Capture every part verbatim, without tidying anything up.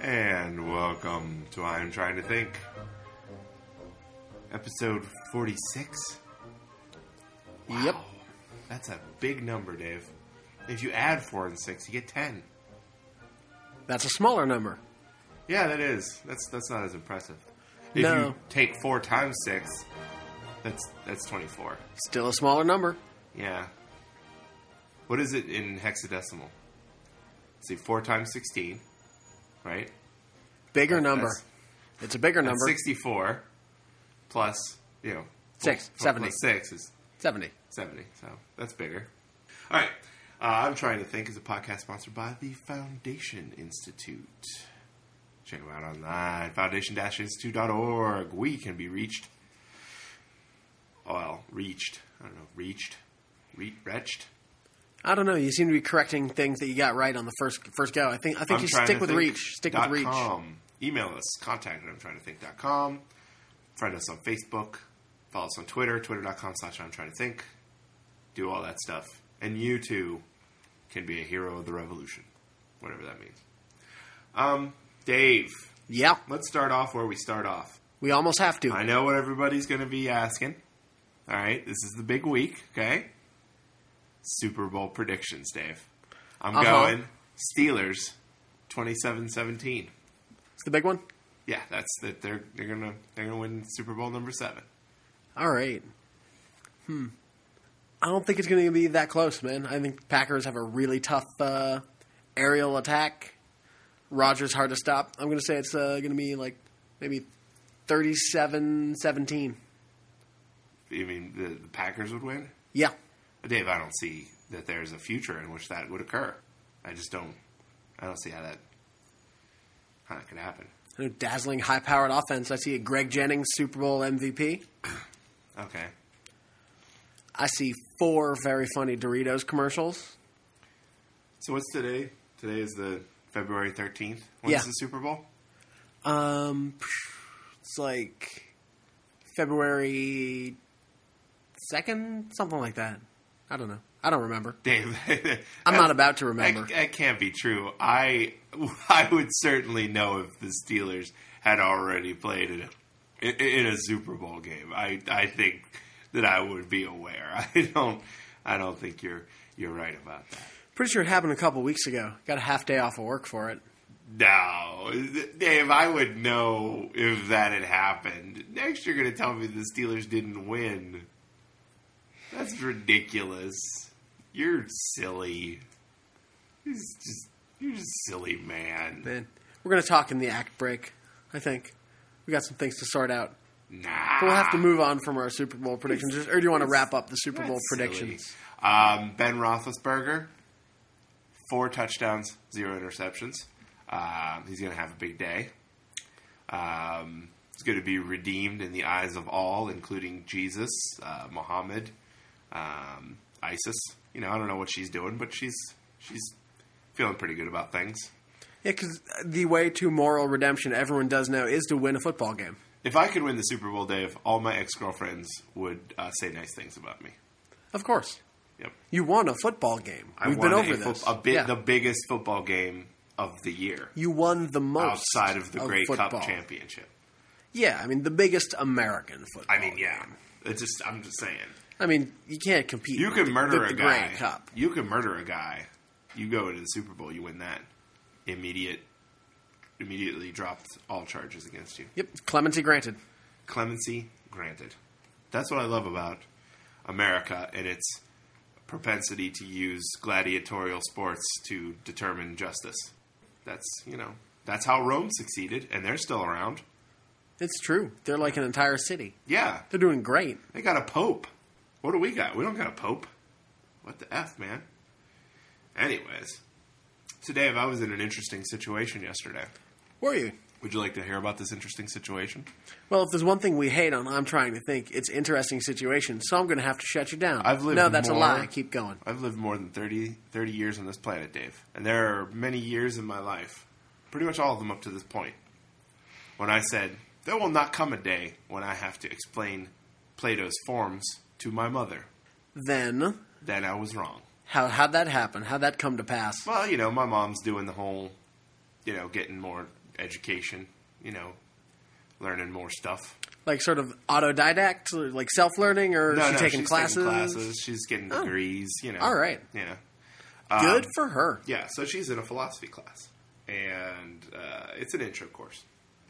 And welcome to I'm Trying to Think. Episode forty-six? Wow. Yep. That's a big number, Dave. If you add four and six, you get ten. That's a smaller number. Yeah, that is. That's that's not as impressive. If No. you take four times six, that's that's twenty-four. Still a smaller number. Yeah. What is it in hexadecimal? See, four times sixteen, right? Bigger That- number. that's- It's a bigger That's number. sixty-four plus, you know, Six. four seventy. plus six is seventy. seventy, so that's bigger. All right. Uh, I'm Trying to Think is a podcast sponsored by the Foundation Institute. Check them out online, foundation dash institute dot org. We can be reached. Well, reached. I don't know. Reached. Re- retched. I don't know. You seem to be correcting things that you got right on the first first go. I think I think I'm you trying stick to with think reach. Stick with dot reach. com. Email us. Contact at I'm trying to think dot com. Friend us on Facebook. Follow us on Twitter. Twitter.com slash I'm trying to think. Do all that stuff. And you too can be a hero of the revolution. Whatever that means. Um, Dave, Yeah, let's start off where we start off. we almost have to. I know what everybody's going to be asking. All right, this is the big week, okay? Super Bowl predictions, Dave. I'm Uh-huh. going Steelers twenty-seven seventeen. It's the big one. Yeah, that's that. They're they're gonna they're gonna win Super Bowl number seven. All right. Hmm. I don't think it's going to be that close, man. I think Packers have a really tough uh, aerial attack. Rodgers hard to stop. I'm going to say it's uh, going to be like maybe thirty-seven seventeen. You mean the, the Packers would win? Yeah. Dave, I don't see that there's a future in which that would occur. I just don't. I don't see how that how that could happen. I know, dazzling, high-powered offense. I see a Greg Jennings Super Bowl M V P. Okay. I see four very funny Doritos commercials. So what's today? Today is the February thirteenth. When's Yeah. the Super Bowl? Um, it's like February second, something like that. I don't know. I don't remember. Dave, I'm not about to remember. That, that can't be true. I I would certainly know if the Steelers had already played in a, in a Super Bowl game. I I think that I would be aware. I don't I don't think you're you're right about that. Pretty sure it happened a couple weeks ago. Got a half day off of work for it. No, Dave, I would know if that had happened. Next, you're going to tell me the Steelers didn't win. That's ridiculous. You're silly. You're just, you're just silly, man. Man, we're going to talk in the act break, I think. We got some things to sort out. Nah. We'll have to move on from our Super Bowl predictions. Or do you want to wrap up the Super Bowl That's predictions? silly. Um, Ben Roethlisberger, four touchdowns, zero interceptions. Um, he's going to have a big day. Um, he's going to be redeemed in the eyes of all, including Jesus, uh, Muhammad, um, ISIS. You know, I don't know what she's doing, but she's she's feeling pretty good about things. Yeah, because the way to moral redemption, everyone does know, is to win a football game. If I could win the Super Bowl, Dave, all my ex-girlfriends would uh, say nice things about me. Of course. Yep. You won a football game. I We've won been over a, this. fo- a bit, Yeah. the biggest football game of the year. You won the most Outside of the Grey football. Cup championship. Yeah, I mean the biggest American football. I mean, yeah. game. It's just, I'm just saying. I mean, you can't compete. You with can the- murder with a the guy. Grey Cup. You can murder a guy. You go into the Super Bowl, you win that. Immediate, immediately dropped all charges against you. Yep, clemency granted. Clemency granted. That's what I love about America and its propensity to use gladiatorial sports to determine justice. That's, you know, that's how Rome succeeded, and they're still around. It's true. They're like an entire city. Yeah. They're doing great. They got a pope. What do we got? We don't got a pope. What the F, man? Anyways. So, Dave, I was in an interesting situation yesterday. Were you? Would you like to hear about this interesting situation? Well, if there's one thing we hate on I'm Trying to Think, it's interesting situations, so I'm going to have to shut you down. I've lived No, that's more, a lie. Keep going. I've lived more than thirty, thirty years on this planet, Dave. And there are many years in my life, pretty much all of them up to this point, when I said, there will not come a day when I have to explain Plato's forms to my mother. Then, Then I was wrong. how, how'd that happen? How'd that come to pass? Well, you know, my mom's doing the whole, you know, getting more education, you know, learning more stuff. Like sort of autodidact, or like self-learning, or No, is she no, taking she's classes? taking classes. She's getting Oh. degrees, you know. All right. Yeah. Good Um, for her. Yeah, so she's in a philosophy class, and uh, it's an intro course.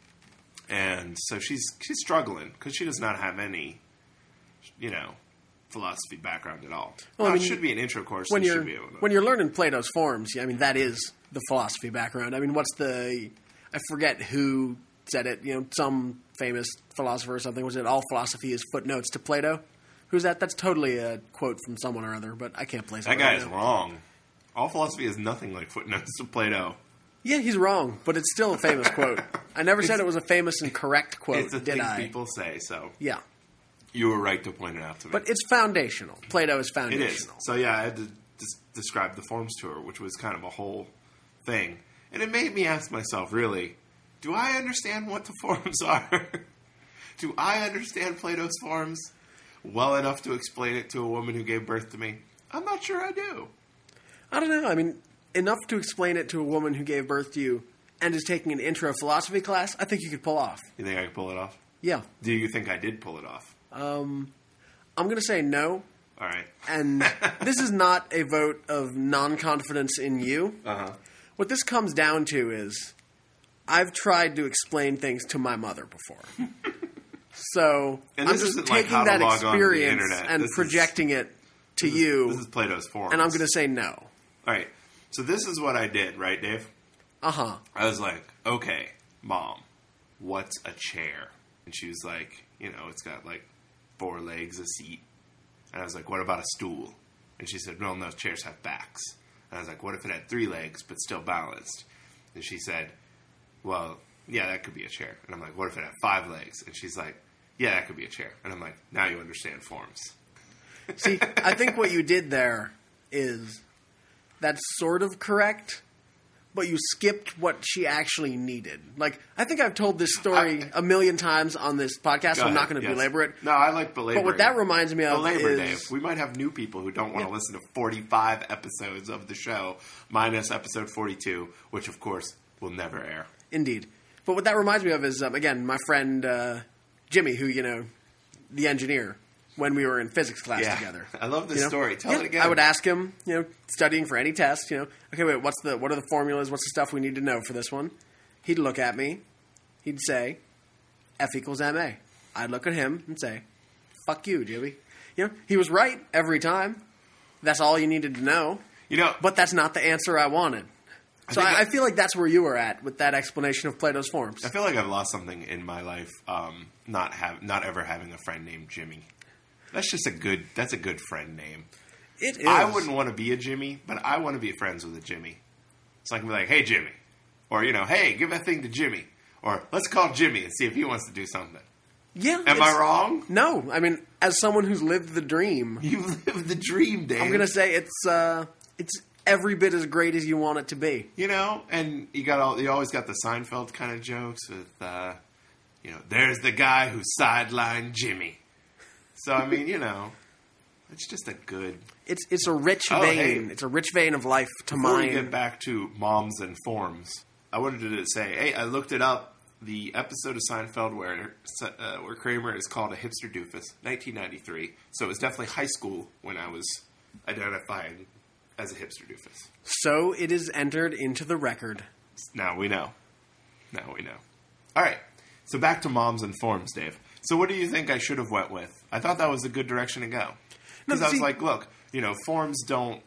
And so she's she's struggling because she does not have any, you know, philosophy background at all. Well, Now, I mean, it should be an intro course. When so you you're should be able to. when you're learning Plato's forms, I mean that is the philosophy background. I mean, what's the? I forget who said it. You know, some famous philosopher or something. Was it all philosophy is footnotes to Plato? Who's that? That's totally a quote from someone or other, but I can't place it. that guy right is now. wrong. All philosophy is nothing like footnotes to Plato. Yeah, he's wrong, but it's still a famous quote. I never said it was a famous and correct quote, It's a did thing I? people say, so Yeah, you were right to point it out to me. but it's foundational. Plato is it foundational. is. So yeah, I had to des- describe the forms to her, which was kind of a whole thing. And it made me ask myself, really, do I understand what the forms are? Do I understand Plato's forms well enough to explain it to a woman who gave birth to me? I'm not sure I do. I don't know. I mean, enough to explain it to a woman who gave birth to you and is taking an intro philosophy class, I think you could pull off. You think I could pull it off? Yeah. Do you think I did pull it off? Um, I'm going to say no. All right. And this is not a vote of non-confidence in you. Uh-huh. What this comes down to is I've tried to explain things to my mother before. So And I'm this just isn't like taking how to that log on to the experience internet. and This is- projecting it to This is- you, This is Plato's forms. and I'm going to say no. All right. So this is what I did, right, Dave? Uh-huh. I was like, okay, Mom, what's a chair? And she was like, you know, it's got like four legs, a seat. And I was like, what about a stool? And she said, no, no, chairs have backs. And I was like, what if it had three legs but still balanced? And she said, well, yeah, that could be a chair. And I'm like, what if it had five legs? And she's like, yeah, that could be a chair. And I'm like, now you understand forms. See, I think what you did there is that's sort of correct, but you skipped what she actually needed. Like, I think I've told this story I- a million times on this podcast, so I'm not going to Yes. belabor it. No, I like belaboring. But what that reminds me of Belabor, is... Dave. We might have new people who don't want to Yeah. listen to forty-five episodes of the show, minus episode forty-two, which, of course, will never air. Indeed. But what that reminds me of is, um, again, my friend uh, Jimmy, who, you know, the engineer, when we were in physics class Yeah. together. I love this You know? story. Tell Yeah, it again. I would ask him, you know, studying for any test, you know, okay, wait, what's the what are the formulas? What's the stuff we need to know for this one? He'd look at me. He'd say, F equals M A. I'd look at him and say, fuck you, Jimmy. You know, he was right every time. That's all you needed to know. You know, But that's not the answer I wanted. So think I, I that- feel like that's where you were at with that explanation of Plato's forms. I feel like I've lost something in my life, um, not have not ever having a friend named Jimmy. That's just a good. That's a good friend name. It is. I wouldn't want to be a Jimmy, but I want to be friends with a Jimmy. So I can be like, hey, Jimmy. Or, you know, hey, give that thing to Jimmy. Or let's call Jimmy and see if he wants to do something. Yeah. Am I wrong? No. I mean, as someone who's lived the dream, You live the dream, Dave. I'm going to say it's uh, it's every bit as great as you want it to be. You know, and you got all. You always got the Seinfeld kind of jokes with, uh, you know, there's the guy who sidelined Jimmy. So, I mean, you know, it's just a good... It's it's a rich Oh, vein. hey. It's a rich vein of life to Before we mine. get back to moms and forms, I wanted to say, hey, I looked it up. The episode of Seinfeld where uh, where Kramer is called a hipster doofus, nineteen ninety-three. So it was definitely high school when I was identifying as a hipster doofus. So it is entered into the record. Now we know. Now we know. All right. So back to moms and forms, Dave. So what do you think I should have went with? I thought that was a good direction to go. Because No, I was see- like, look, you know, forms don't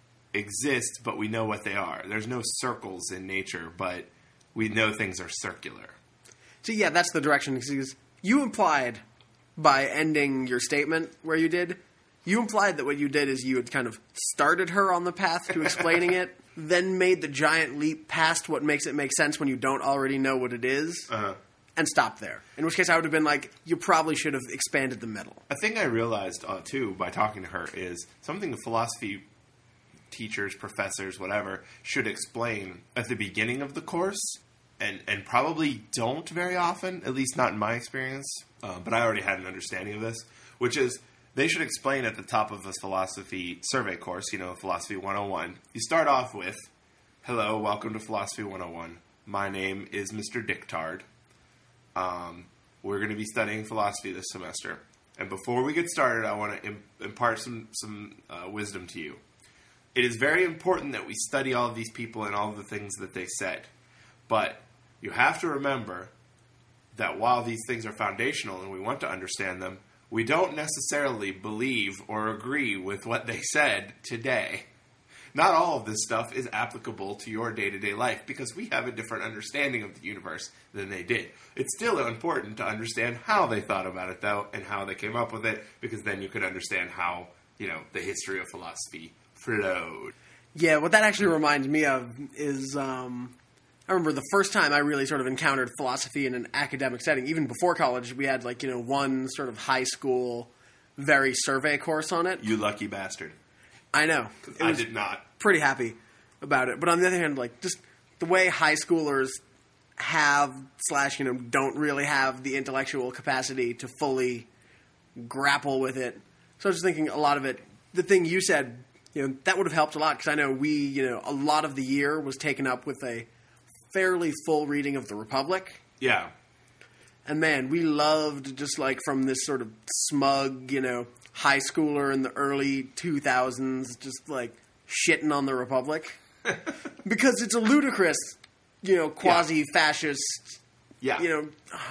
exist, but we know what they are. There's no circles in nature, but we know things are circular. So yeah, that's the direction. Because you implied by ending your statement where you did, you implied that what you did is you had kind of started her on the path to explaining it, then made the giant leap past what makes it make sense when you don't already know what it is, Uh-huh. and stopped there. In which case I would have been like, you probably should have expanded the middle. A thing I realized, uh, too, by talking to her is something the philosophy teachers, professors, whatever, should explain at the beginning of the course, and, and probably don't very often, at least not in my experience, uh, but I already had an understanding of this, which is they should explain at the top of a philosophy survey course, you know, Philosophy one oh one. You start off with, hello, welcome to Philosophy one oh one. My name is Mister Dictard. Um, we're going to be studying philosophy this semester. And before we get started, I want to imp- impart some, some uh, wisdom to you. It is very important that we study all of these people and all of the things that they said. But you have to remember that while these things are foundational and we want to understand them, we don't necessarily believe or agree with what they said today. Not all of this stuff is applicable to your day-to-day life because we have a different understanding of the universe than they did. It's still important to understand how they thought about it, though, and how they came up with it, because then you could understand how, you know, the history of philosophy flowed. Yeah, what that actually reminds me of is, um, I remember the first time I really sort of encountered philosophy in an academic setting. Even before college, we had, like, you know, one sort of high school, very survey course on it. You lucky bastard. I know. I did not. Pretty happy about it. But on the other hand, like, just the way high schoolers have, slash, you know, don't really have the intellectual capacity to fully grapple with it. So I was just thinking a lot of it, the thing you said, you know, that would have helped a lot, because I know we, you know, a lot of the year was taken up with a fairly full reading of The Republic. Yeah. And man, we loved just like from this sort of smug, you know, high schooler in the early two thousands, just like shitting on the Republic. Because it's a ludicrous, you know, quasi-fascist, Yeah. you know,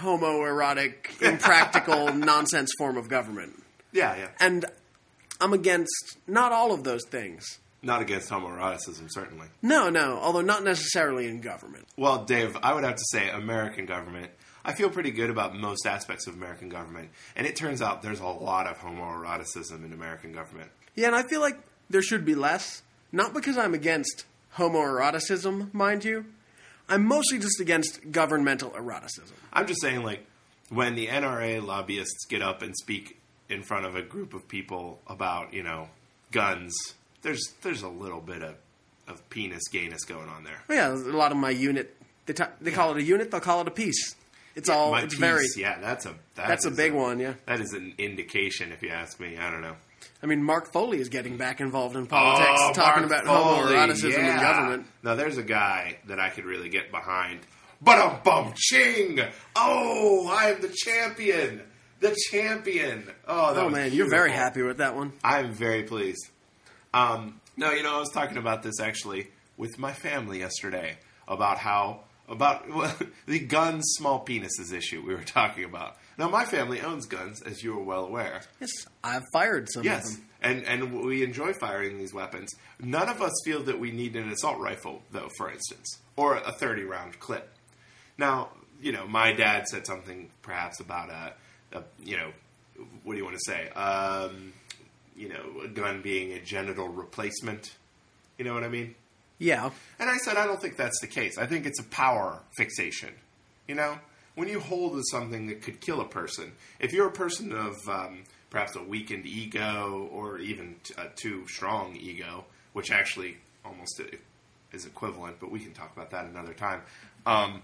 homoerotic, impractical nonsense form of government. Yeah, yeah. And I'm against not all of those things. Not against homoeroticism, certainly. No, no, although not necessarily in government. Well, Dave, I would have to say American government. I feel pretty good about most aspects of American government. And it turns out there's a lot of homoeroticism in American government. Yeah, and I feel like there should be less. Not because I'm against homoeroticism, mind you. I'm mostly just against governmental eroticism. I'm just saying, like, when the N R A lobbyists get up and speak in front of a group of people about, you know, guns, there's there's a little bit of, of penis gayness going on there. Yeah, a lot of my unit, they, t- they call it a unit, they'll call it a piece. It's all, My it's piece, very... yeah, that's a that That's a is big one, yeah. That is an indication, if you ask me. I don't know. I mean, Mark Foley is getting back involved in politics, Oh, talking Mark about Foley, homoeroticism yeah. in government. Now, there's a guy that I could really get behind. But bum ching! Oh, I am the champion! The champion! Oh, that Oh was man, you're very beautiful. happy with that one. I'm very pleased. Um, no, you know, I was talking about this actually with my family yesterday about how about well, the guns, small penises issue we were talking about. Now, my family owns guns, as you are well aware. Yes, I've fired some Yes, of them. and and we enjoy firing these weapons. None of us feel that we need an assault rifle, though, for instance, or a thirty round clip. Now, you know, my dad said something perhaps about a, a you know, what do you want to say? Um, you know, a gun being a genital replacement. You know what I mean? Yeah. And I said, I don't think that's the case. I think it's a power fixation. You know? When you hold to something that could kill a person, if you're a person of um, perhaps a weakened ego or even t- a too strong ego, which actually almost is equivalent, but we can talk about that another time, um,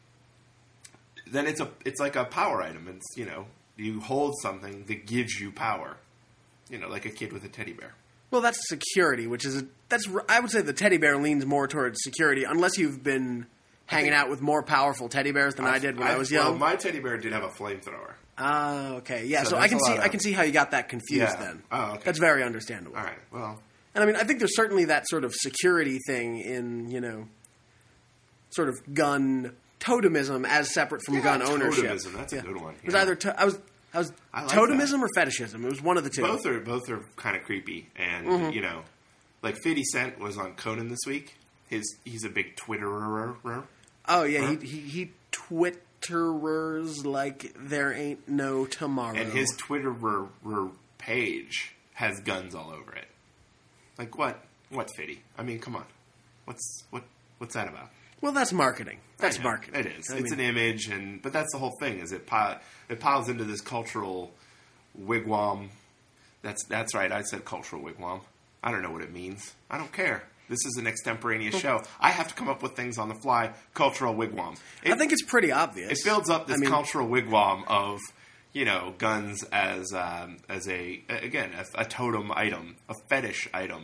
then it's a it's like a power item. It's, you know, you hold something that gives you power. You know, like a kid with a teddy bear. Well, that's security, which is a, that's I would say the teddy bear leans more towards security, unless you've been hanging out with more powerful teddy bears than I, I did when I, I was young. Well, my teddy bear did have a flamethrower. Ah, uh, okay, yeah. So, So I can that's a see lot I of- can see how you got that confused. Yeah. Then, Oh, okay. that's very understandable. All right. Well, And I mean, I think there's certainly that sort of security thing in, you know, sort of gun totemism as separate from yeah, gun ownership. totemism. That's Yeah. a good one. It was yeah. either to, I was I was I like totemism or fetishism. It was one of the two. both are both are kind of creepy, and Mm-hmm. you know, like fifty Cent was on Conan this week. His he's a big Twitterer. Oh yeah, Huh? he he, he twitterers like there ain't no tomorrow. And his Twitterer page has guns all over it. Like what? What fifty? I mean, come on. What's what? What's that about? well, that's marketing. That's I know, marketing. It is. I it's mean, an image, and but that's the whole thing. Is it pi- it piles into this cultural wigwam? That's that's right. I said cultural wigwam. I don't know what it means. I don't care. This is an extemporaneous show. I have to come up with things on the fly. Cultural wigwam. It, I think it's pretty obvious. it builds up this I mean, cultural wigwam of, you know, guns as um, as a again a, a totem item, a fetish item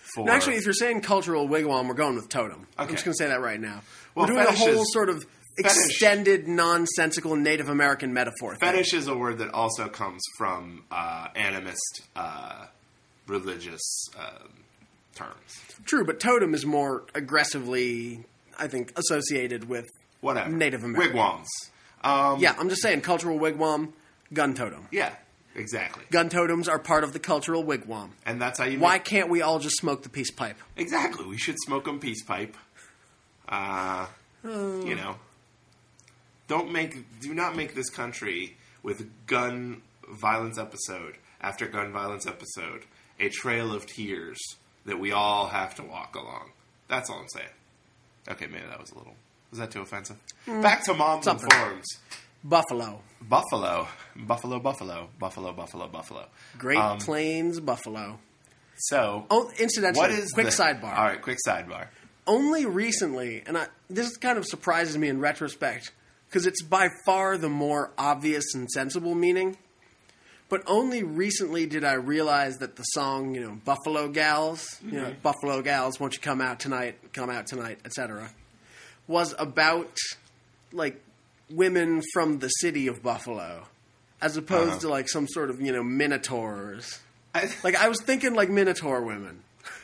for... No, actually, if you're saying cultural wigwam, we're going with totem. I'm Okay. just going to say that right now. Well, we're doing a fetish whole is- sort of fetish- extended, nonsensical Native American metaphor thing. Fetish is a word that also comes from uh, animist uh, religious um, terms. True, but totem is more aggressively, I think, associated with Whatever. Native American. Wigwams. Um, Yeah, I'm just saying cultural wigwam, gun totem. Yeah, exactly. Gun totems are part of the cultural wigwam. And that's how you Why make... can't we all just smoke the peace pipe? Exactly. We should smoke them peace pipe. Uh, you know. Don't make... Do not make this country with gun violence episode after gun violence episode a trail of tears that we all have to walk along. That's all I'm saying. Okay, maybe that was a little... Was that too offensive? Back to Moms and something. Forums. Buffalo. Buffalo. Buffalo, Buffalo. Buffalo, Buffalo, Buffalo. Great Um, Plains, Buffalo. So... Oh, incidentally, What is quick the- sidebar. All right, quick sidebar. Only recently, and I, this kind of surprises me in retrospect, because it's by far the more obvious and sensible meaning, but only recently did I realize that the song, you know, Buffalo Gals, you know, Buffalo Gals, won't you come out tonight, come out tonight, et cetera, was about, like, women from the city of Buffalo, as opposed Uh-huh. to, like, some sort of, you know, minotaurs. I, Like, I was thinking, like, minotaur women.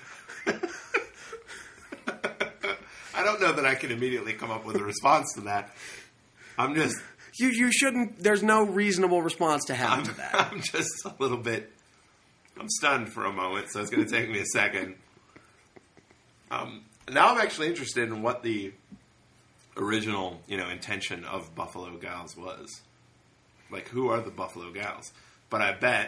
I don't know that I can immediately come up with a response to that. I'm just... You you shouldn't. There's no reasonable response to have I'm, to that. I'm just a little bit... I'm stunned for a moment, so it's going to take me a second. Um, now I'm actually interested in what the original, you know, intention of Buffalo Gals was. Like, who are the Buffalo Gals? But I bet...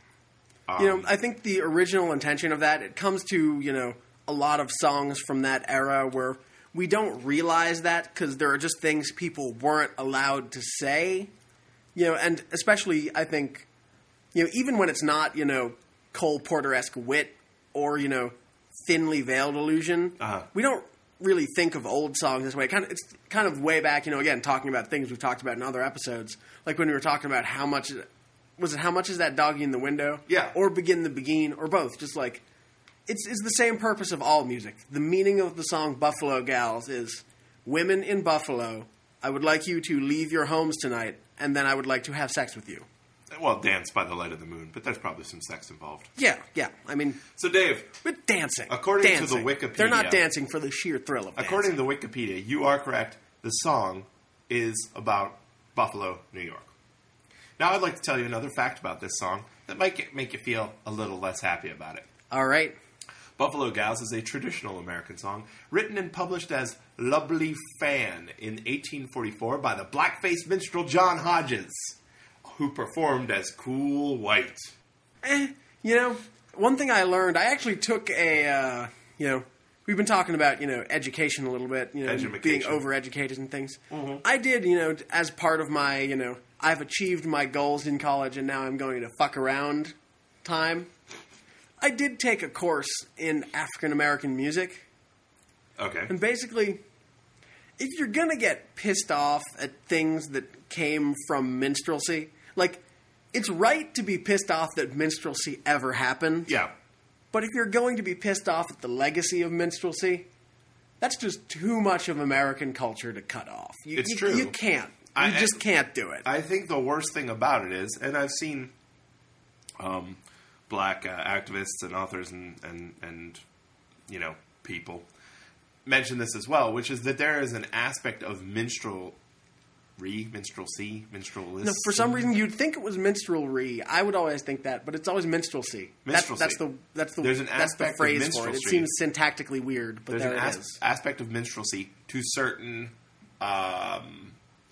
Um, You know, I think the original intention of that, it comes to, you know, a lot of songs from that era where we don't realize that because there are just things people weren't allowed to say. You know, and especially, I think, you know, even when it's not, you know, Cole Porter-esque wit or, you know, thinly veiled illusion, Uh-huh. we don't really think of old songs this way. Kind of, it's kind of way back, you know, again, talking about things we've talked about in other episodes. Like when we were talking about how much... Was it How Much Is That Doggy in the Window? Yeah. Or Begin the Begin, or both. Just like, it's, it's the same purpose of all music. The meaning of the song Buffalo Gals is, women in Buffalo, I would like you to leave your homes tonight, and then I would like to have sex with you. Well, dance by the light of the moon, but there's probably some sex involved. Yeah, yeah. I mean, So, Dave, but dancing. According to the dancing. Wikipedia- They're not dancing for the sheer thrill of dancing. according to the Wikipedia, you are correct. The song is about Buffalo, New York. Now, I'd like to tell you another fact about this song that might get, make you feel a little less happy about it. All right. Buffalo Gals is a traditional American song written and published as Lovely Fan in eighteen forty-four by the blackface minstrel John Hodges, who performed as Cool White. Eh, you know, one thing I learned, I actually took a, uh, you know, we've been talking about, you know, education a little bit, you know, Edumacation. being overeducated and things. I did, you know, as part of my, you know, I've achieved my goals in college and now I'm going to fuck around time. I did take a course in African American music. Okay. And basically, if you're going to get pissed off at things that came from minstrelsy, like, it's right to be pissed off that minstrelsy ever happened. Yeah. But if you're going to be pissed off at the legacy of minstrelsy, that's just too much of American culture to cut off. You, It's you, true. You can't. You I- just can't do it. I think the worst thing about it is, and I've seen um, black uh, activists and authors and, and, and, you know, people mention this as well, which is that there is an aspect of minstrel... Re, minstrelsy, minstrelist. No, for some reason, you'd think it was minstrelry. I would always think that, but it's always minstrelsy. That's, Minstrelsy. that's the that's the There's an that's the aspect of phrase for it. It minstrelsy. seems syntactically weird, but There's there an it as- is. aspect of minstrelsy to certain um,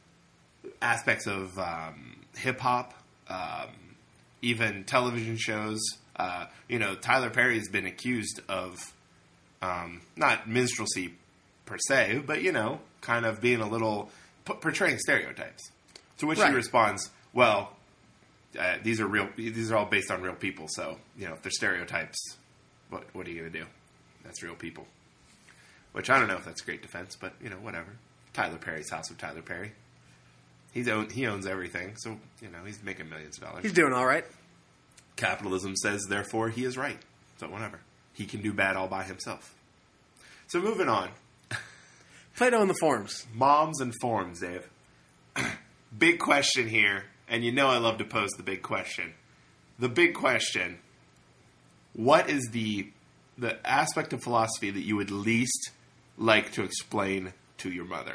aspects of um, hip hop, um, even television shows. Uh, you know, Tyler Perry has been accused of um, not minstrelsy per se, but you know, kind of being a little p- portraying stereotypes. To which Right. he responds, "Well, uh, these are real. These are all based on real people. So you know, if they're stereotypes, what what are you going to do? That's real people." Which I don't know if that's a great defense, but you know, whatever. Tyler Perry's House of Tyler Perry. He's own, he owns everything, so you know he's making millions of dollars. He's doing all right. Capitalism says, therefore, he is right. So whatever. he can do bad all by himself. So moving on. Plato in the Forms. Moms and forms, Dave. Big question here, and you know I love to pose the big question. The big question, what is the the aspect of philosophy that you would least like to explain to your mother?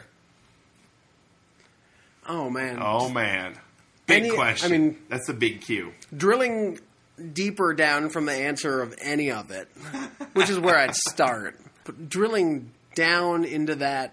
Oh, man. Oh, man. Big Any- question. I mean- That's the big cue. Drilling deeper down from the answer of any of it, which is where I'd start. But drilling down into that,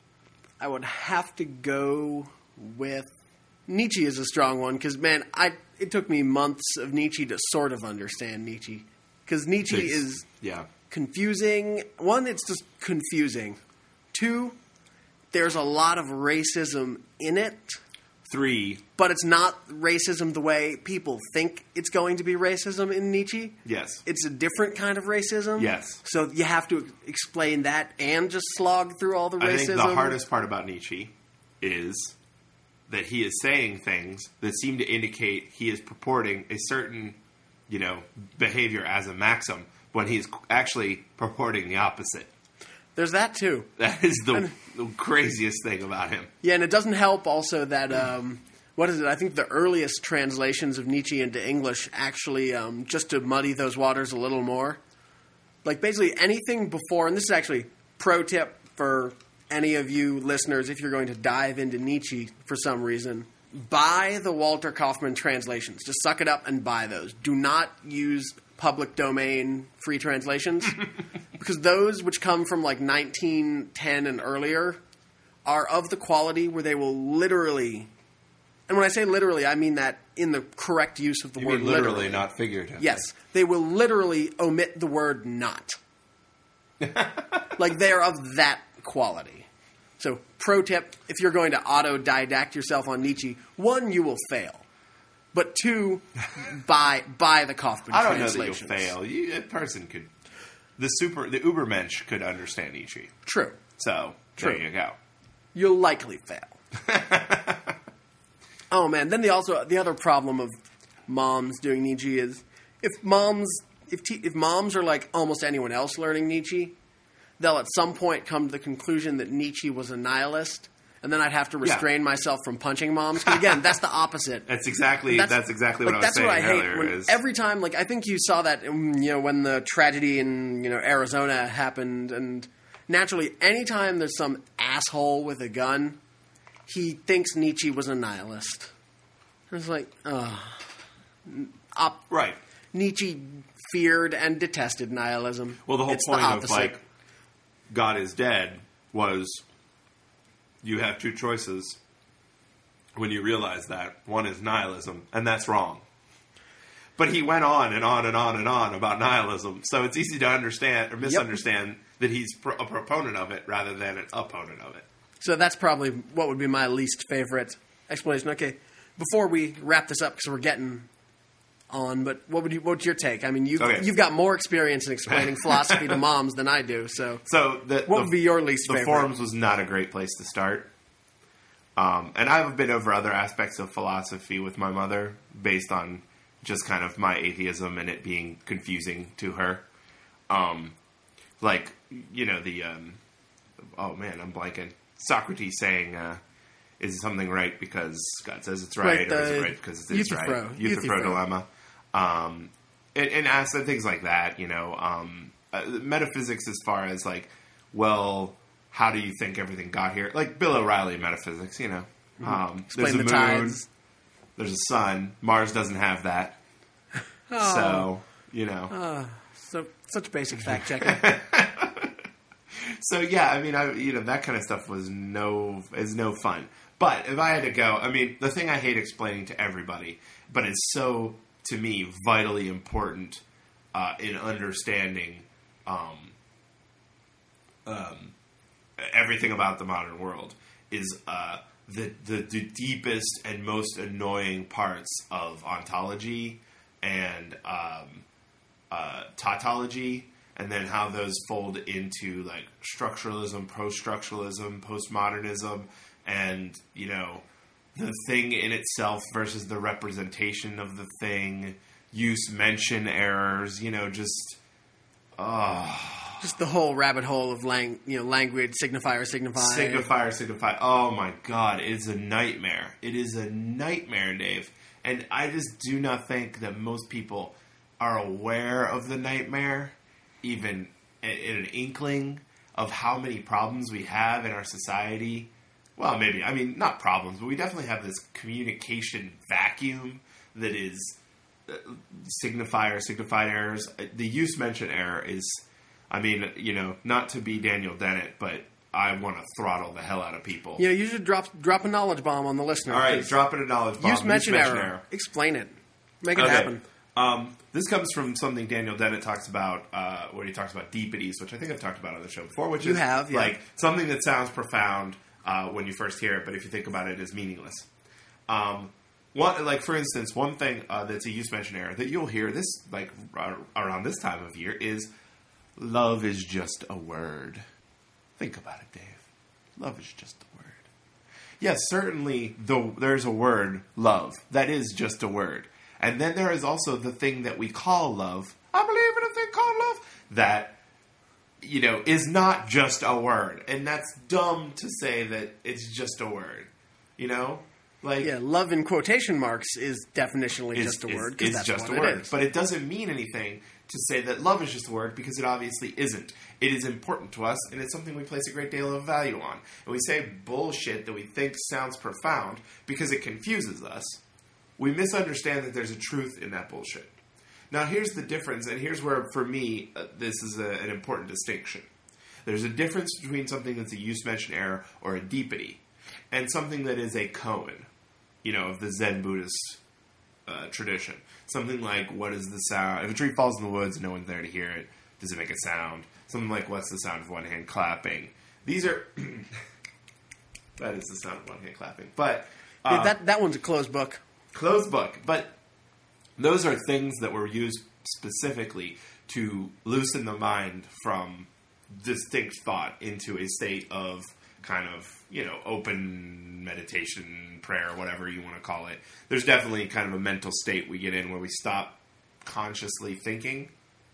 I would have to go with Nietzsche is a strong one because, man, I it took me months of Nietzsche to sort of understand Nietzsche. Because Nietzsche It's- is Yeah. confusing. One, it's just confusing. Two, there's a lot of racism in it, Three, but it's not racism the way people think it's going to be racism in Nietzsche. yes. It's a different kind of racism. Yes. So you have to explain that and just slog through all the racism. I think the hardest part about Nietzsche is that he is saying things that seem to indicate he is purporting a certain, you know, behavior as a maxim when he's actually purporting the opposite. There's that too. That is the, the craziest thing about him. Yeah, and it doesn't help also that, um, what is it? I think the earliest translations of Nietzsche into English actually, um, just to muddy those waters a little more, like basically anything before, and this is actually pro tip for any of you listeners if you're going to dive into Nietzsche for some reason, buy the Walter Kaufman translations. Just suck it up and buy those. Do not use public domain free translations because those which come from like nineteen ten and earlier are of the quality where they will literally, and when I say literally, I mean that in the correct use of the You word mean literally, literally. not figuratively. Yes, they will literally omit the word not. Like they are of that quality. So, pro tip, if you're going to autodidact yourself on Nietzsche, one, you will fail. But two, buy buy the Kaufman I don't know that you'll translations. fail. You, a person could, the super, the Ubermensch could understand Nietzsche. True. So, True. there you go. You'll likely fail. Oh man, then the also the other problem of moms doing Nietzsche is if moms if te- if moms are like almost anyone else learning Nietzsche, they'll at some point come to the conclusion that Nietzsche was a nihilist, and then I'd have to restrain myself from punching moms. 'Cause again, that's the opposite. That's exactly that's, exactly what like, I was that's saying what I hate. earlier. When is every time, like I think you saw that, um, you know, when the tragedy in you know Arizona happened, and naturally, anytime there's some asshole with a gun, he thinks Nietzsche was a nihilist. And it's like, oh, op- right. Nietzsche feared and detested nihilism. Well, the whole It's point the of opposite. like God is dead was you have two choices when you realize that. One is nihilism, and that's wrong. But he went on and on and on and on about nihilism, so it's easy to understand or misunderstand that he's pro- a proponent of it rather than an opponent of it. So that's probably what would be my least favorite explanation. Okay, before we wrap this up, because we're getting on, but what would you? What's your take? I mean, you Okay. you've got more experience in explaining philosophy to moms than I do. So, So the, what the, would be your least the favorite? forums was not a great place to start. Um, and I've been over other aspects of philosophy with my mother based on just kind of my atheism and it being confusing to her. Um, like, you know, the, um, oh man, I'm blanking. Socrates saying, uh, is something right because God says it's right, Right, or is it the right because it's right? Euthyphro. Euthyphro Euthyphro. dilemma. Um, and, and ask things like that, you know, um, uh, metaphysics as far as like, well, how do you think everything got here? Like Bill O'Reilly metaphysics, you know. Um, there's Explain a the moon, tides. there's a sun. Mars doesn't have that. Oh. So, you know. Uh, so such basic fact checking. So yeah, I mean, I you know that kind of stuff was no is no fun. But if I had to go, I mean, the thing I hate explaining to everybody, but it's so to me vitally important uh, in understanding um, um, everything about the modern world is uh, the, the the deepest and most annoying parts of ontology and um, uh, tautology. And then how those fold into like structuralism, post-structuralism, postmodernism, and you know the thing in itself versus the representation of the thing, use mention errors. You know, just Oh. Just the whole rabbit hole of lang, you know, language, signifier, signify. Signifier, signify. Oh my God, it is a nightmare. It is a nightmare, Dave. And I just do not think that most people are aware of the nightmare, even in, in an inkling of how many problems we have in our society. Well, maybe, I mean, not problems, but we definitely have this communication vacuum that is uh, signifier, signified errors. The use mention error is... I mean, you know, not to be Daniel Dennett, but I want to throttle the hell out of people. You know, you should drop drop a knowledge bomb on the listener. All right, dropping a knowledge bomb. Use mention, use mention error. error. Explain it. Make it okay. happen. Um, this comes from something Daniel Dennett talks about, uh, where he talks about deepities, which I think I've talked about on the show before, which you is have, yeah. like something that sounds profound uh, when you first hear it, but if you think about it, is meaningless. Um, one, like, for instance, one thing uh, that's a use mention error that you'll hear this, like, uh, around this time of year is... Love is just a word. Think about it, Dave. Love is just a word. Yes, certainly the, there's a word, love. That is just a word. And then there is also the thing that we call love. I believe in a thing called love. That, you know, is not just a word. And that's dumb to say that it's just a word. You know? Like, yeah, love in quotation marks is definitionally is, just a is, word. Because that's just what a word. It is. But it doesn't mean anything to say that love is just a word, because it obviously isn't. It is important to us, and it's something we place a great deal of value on. And we say bullshit that we think sounds profound because it confuses us. We misunderstand that there's a truth in that bullshit. Now, here's the difference, and here's where, for me, uh, this is a, an important distinction. There's a difference between something that's a use mention error or a deepity, and something that is a koan, you know, of the Zen Buddhist uh, tradition. Something like, what is the sound? If a tree falls in the woods and no one's there to hear it, does it make a sound? Something like, what's the sound of one hand clapping? These are... that is the sound of one hand clapping. But... Uh, yeah, that, that one's a closed book. Closed book. But those are things that were used specifically to loosen the mind from distinct thought into a state of kind of, you know, open meditation, prayer, whatever you want to call it. There's definitely kind of a mental state we get in where we stop consciously thinking,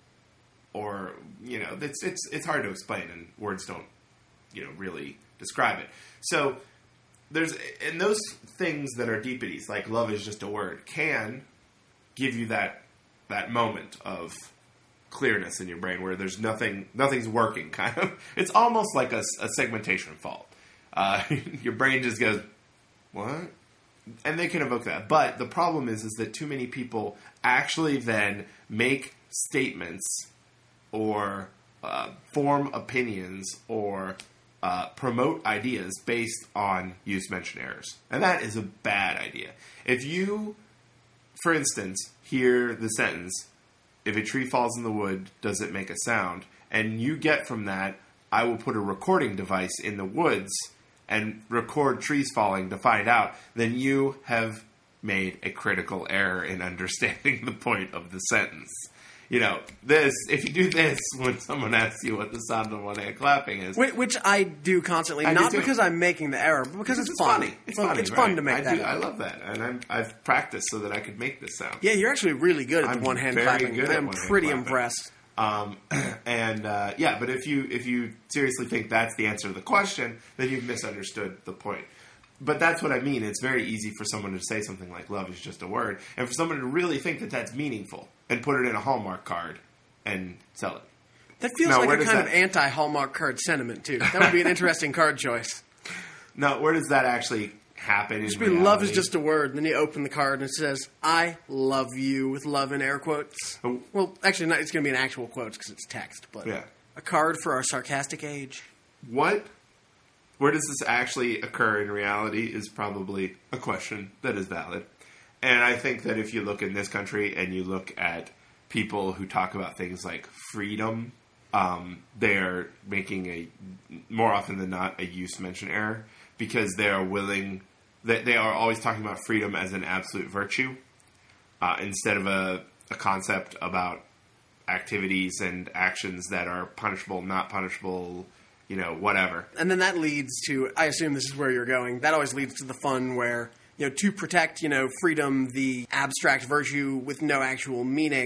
or, you know, it's it's it's hard to explain, and words don't, you know, really describe it. So there's, and those things that are deepities, like love is just a word, can give you that that moment of clearness in your brain where there's nothing, nothing's working, kind of. It's almost like a, a segmentation fault. Uh, your brain just goes, what? And they can evoke that. But the problem is, is that too many people actually then make statements or uh, form opinions or uh, promote ideas based on use mention errors. And that is a bad idea. If you, for instance, hear the sentence, if a tree falls in the wood, does it make a sound? And you get from that, I will put a recording device in the woods and record trees falling to find out, then you have made a critical error in understanding the point of the sentence. You know, this, if you do this when someone asks you what the sound of one hand clapping is. Which, which I do constantly, I not do because I'm making the error, but because it's, it's fun. Funny. It's well, funny. It's right. fun to make I that. Do, I love that. And I'm, I've practiced so that I could make this sound. Yeah, you're actually really good at I'm the one hand very clapping. Good at I'm pretty impressed. Um, and, uh, yeah, but if you, if you seriously think that's the answer to the question, then you've misunderstood the point. But that's what I mean. It's very easy for someone to say something like love is just a word, and for someone to really think that that's meaningful and put it in a Hallmark card and sell it. That feels now, like a kind that, of anti-Hallmark card sentiment, too. That would be an interesting card choice. Now, where does that actually happen in Just be reality? love is just a word, and then you open the card and it says, I love you, with love in air quotes. Oh. Well, actually, not, it's going to be in actual quotes because it's text, but yeah. A card for our sarcastic age. What? Where does this actually occur in reality is probably a question that is valid. And I think that if you look in this country and you look at people who talk about things like freedom, um, they're making a, more often than not, a use mention error, because they are willing, they, they are always talking about freedom as an absolute virtue, uh, instead of a, a concept about activities and actions that are punishable, not punishable, you know, whatever. And then that leads to, I assume this is where you're going, that always leads to the fun where, you know, to protect, you know, freedom, the abstract virtue with no actual meaning,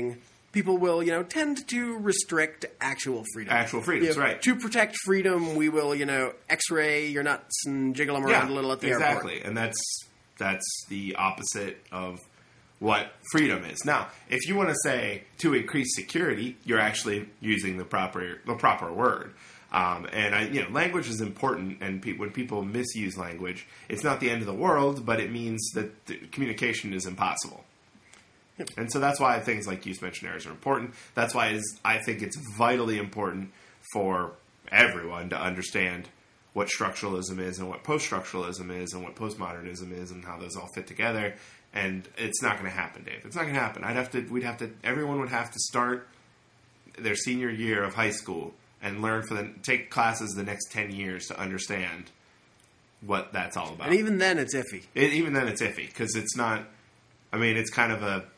people will, you know, tend to restrict actual freedom. Actual freedoms, You know, right. To protect freedom, we will, you know, X-ray your nuts and jiggle them around a little at the exactly. airport. And that's that's the opposite of what freedom is. Now, if you want to say to increase security, you're actually using the proper the proper word. Um, and I, you know, language is important, and pe- when people misuse language, it's not the end of the world, but it means that the communication is impossible. Yep. And so that's why things like use mention errors are important. That's why is I think it's vitally important for everyone to understand what structuralism is and what post-structuralism is and what postmodernism is and how those all fit together. And it's not going to happen, Dave. It's not going to happen. I'd have to. We'd have to. Everyone would have to start their senior year of high school and learn for the take classes the next ten years to understand what that's all about. And even then, it's iffy. It, even then, it's iffy because it's not. I mean, it's kind of a.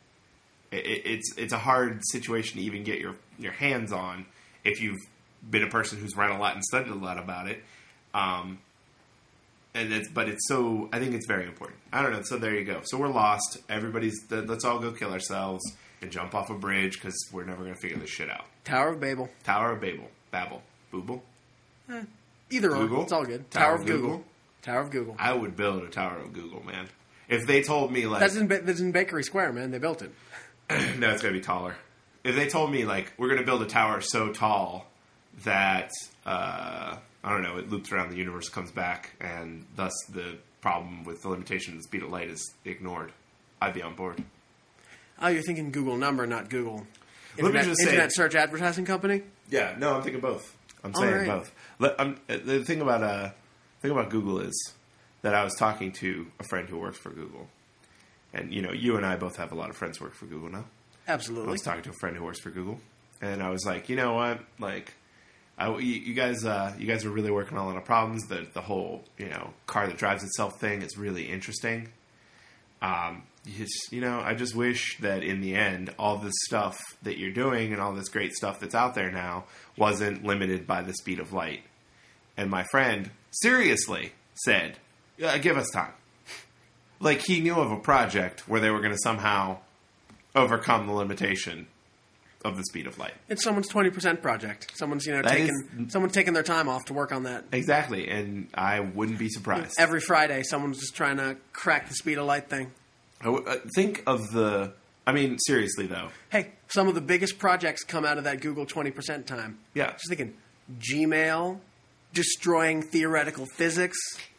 It, it's it's a hard situation to even get your your hands on if you've been a person who's read a lot and studied a lot about it. Um, and it's but it's so I think it's very important. I don't know. So there you go. So we're lost. Everybody's let's all go kill ourselves and jump off a bridge because we're never going to figure this shit out. Tower of Babel. Tower of Babel. Babel. Booble. Eh, either or. Google? It's all good. Tower Tower, of of Google. Google? Tower of Google. I would build a Tower of Google, man. If they told me like That's in, ba- that's in Bakery Square, man. They built it. no, it's going to be taller. If they told me, like, we're going to build a tower so tall that, uh, I don't know, it loops around the universe, comes back, and thus the problem with the limitation of the speed of light is ignored, I'd be on board. Oh, you're thinking Google number, not Google. Let me Internet, just say- Internet search advertising company? Yeah, no, I'm thinking both. I'm All saying right. both. Let, I'm, uh, the thing about uh, thing about Google is that I was talking to a friend who works for Google. And, you know, you and I both have a lot of friends who work for Google now. I Absolutely. was talking to a friend who works for Google, and I was like, you know what, like, I, you, you guys, uh, you guys are really working on a lot of problems. The the whole, you know, car that drives itself thing is really interesting. Um, you, just, you know, I just wish that in the end, all this stuff that you're doing and all this great stuff that's out there now wasn't limited by the speed of light. And my friend seriously said, yeah, "Give us time." Like he knew of a project where they were going to somehow overcome the limitation of the speed of light. It's someone's twenty percent project. Someone's, you know, That taking is- someone's taking their time off to work on that. Exactly, and I wouldn't be surprised. Every Friday, someone's just trying to crack the speed of light thing. I w- uh, think of the... I mean, seriously, though. Hey, some of the biggest projects come out of that Google twenty percent time. Yeah. Just thinking, Gmail, destroying theoretical physics.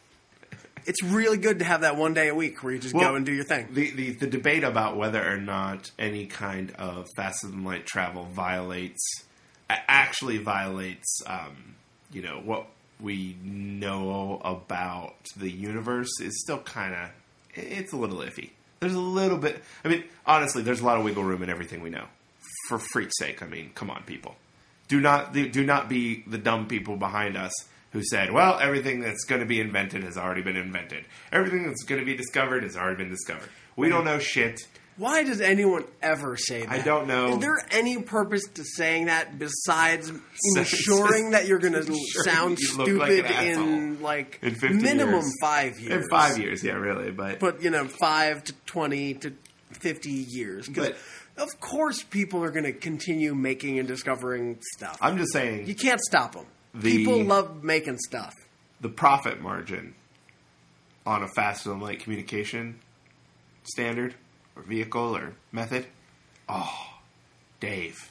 It's really good to have that one day a week where you just Well, go and do your thing. The, the, the debate about whether or not any kind of faster-than-light travel violates... a- actually violates, um, you know, what we know about the universe is still kind of... It's a little iffy. There's a little bit... I mean, honestly, there's a lot of wiggle room in everything we know. For freak's sake, I mean, come on, people. Do not do not be the dumb people behind us who said, well, everything that's going to be invented has already been invented. Everything that's going to be discovered has already been discovered. We don't know shit. Why does anyone ever say that? I don't know. Is there any purpose to saying that besides ensuring that you're going to Ensuring sound you look like stupid an in like In fifty minimum years. five years? In five years, yeah, really. But, But, you know, five to twenty to fifty years. 'Cause But- of course people are going to continue making and discovering stuff. I'm just saying You can't stop them. The- People love making stuff. the profit margin on a faster-than-light communication standard or vehicle or method, oh, Dave.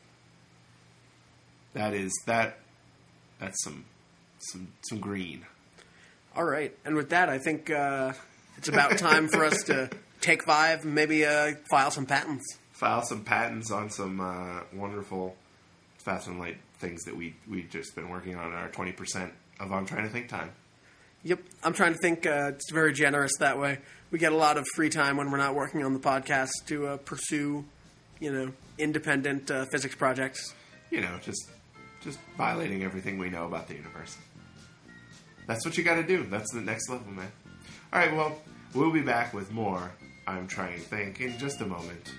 That is, that, that's some, some, some green. All right. And with that, I think uh, it's about time for us to take five and maybe uh, file some patents. File some patents on some uh, wonderful faster-than-light things that we, we've just been working on in our twenty percent of I'm Trying to Think time. Yep. I'm trying to think. Uh, it's very generous that way. We get a lot of free time when we're not working on the podcast to uh, pursue, you know, independent uh, physics projects. You know, just just violating everything we know about the universe. That's what you got to do. That's the next level, man. All right, well, we'll be back with more I'm Trying to Think in just a moment.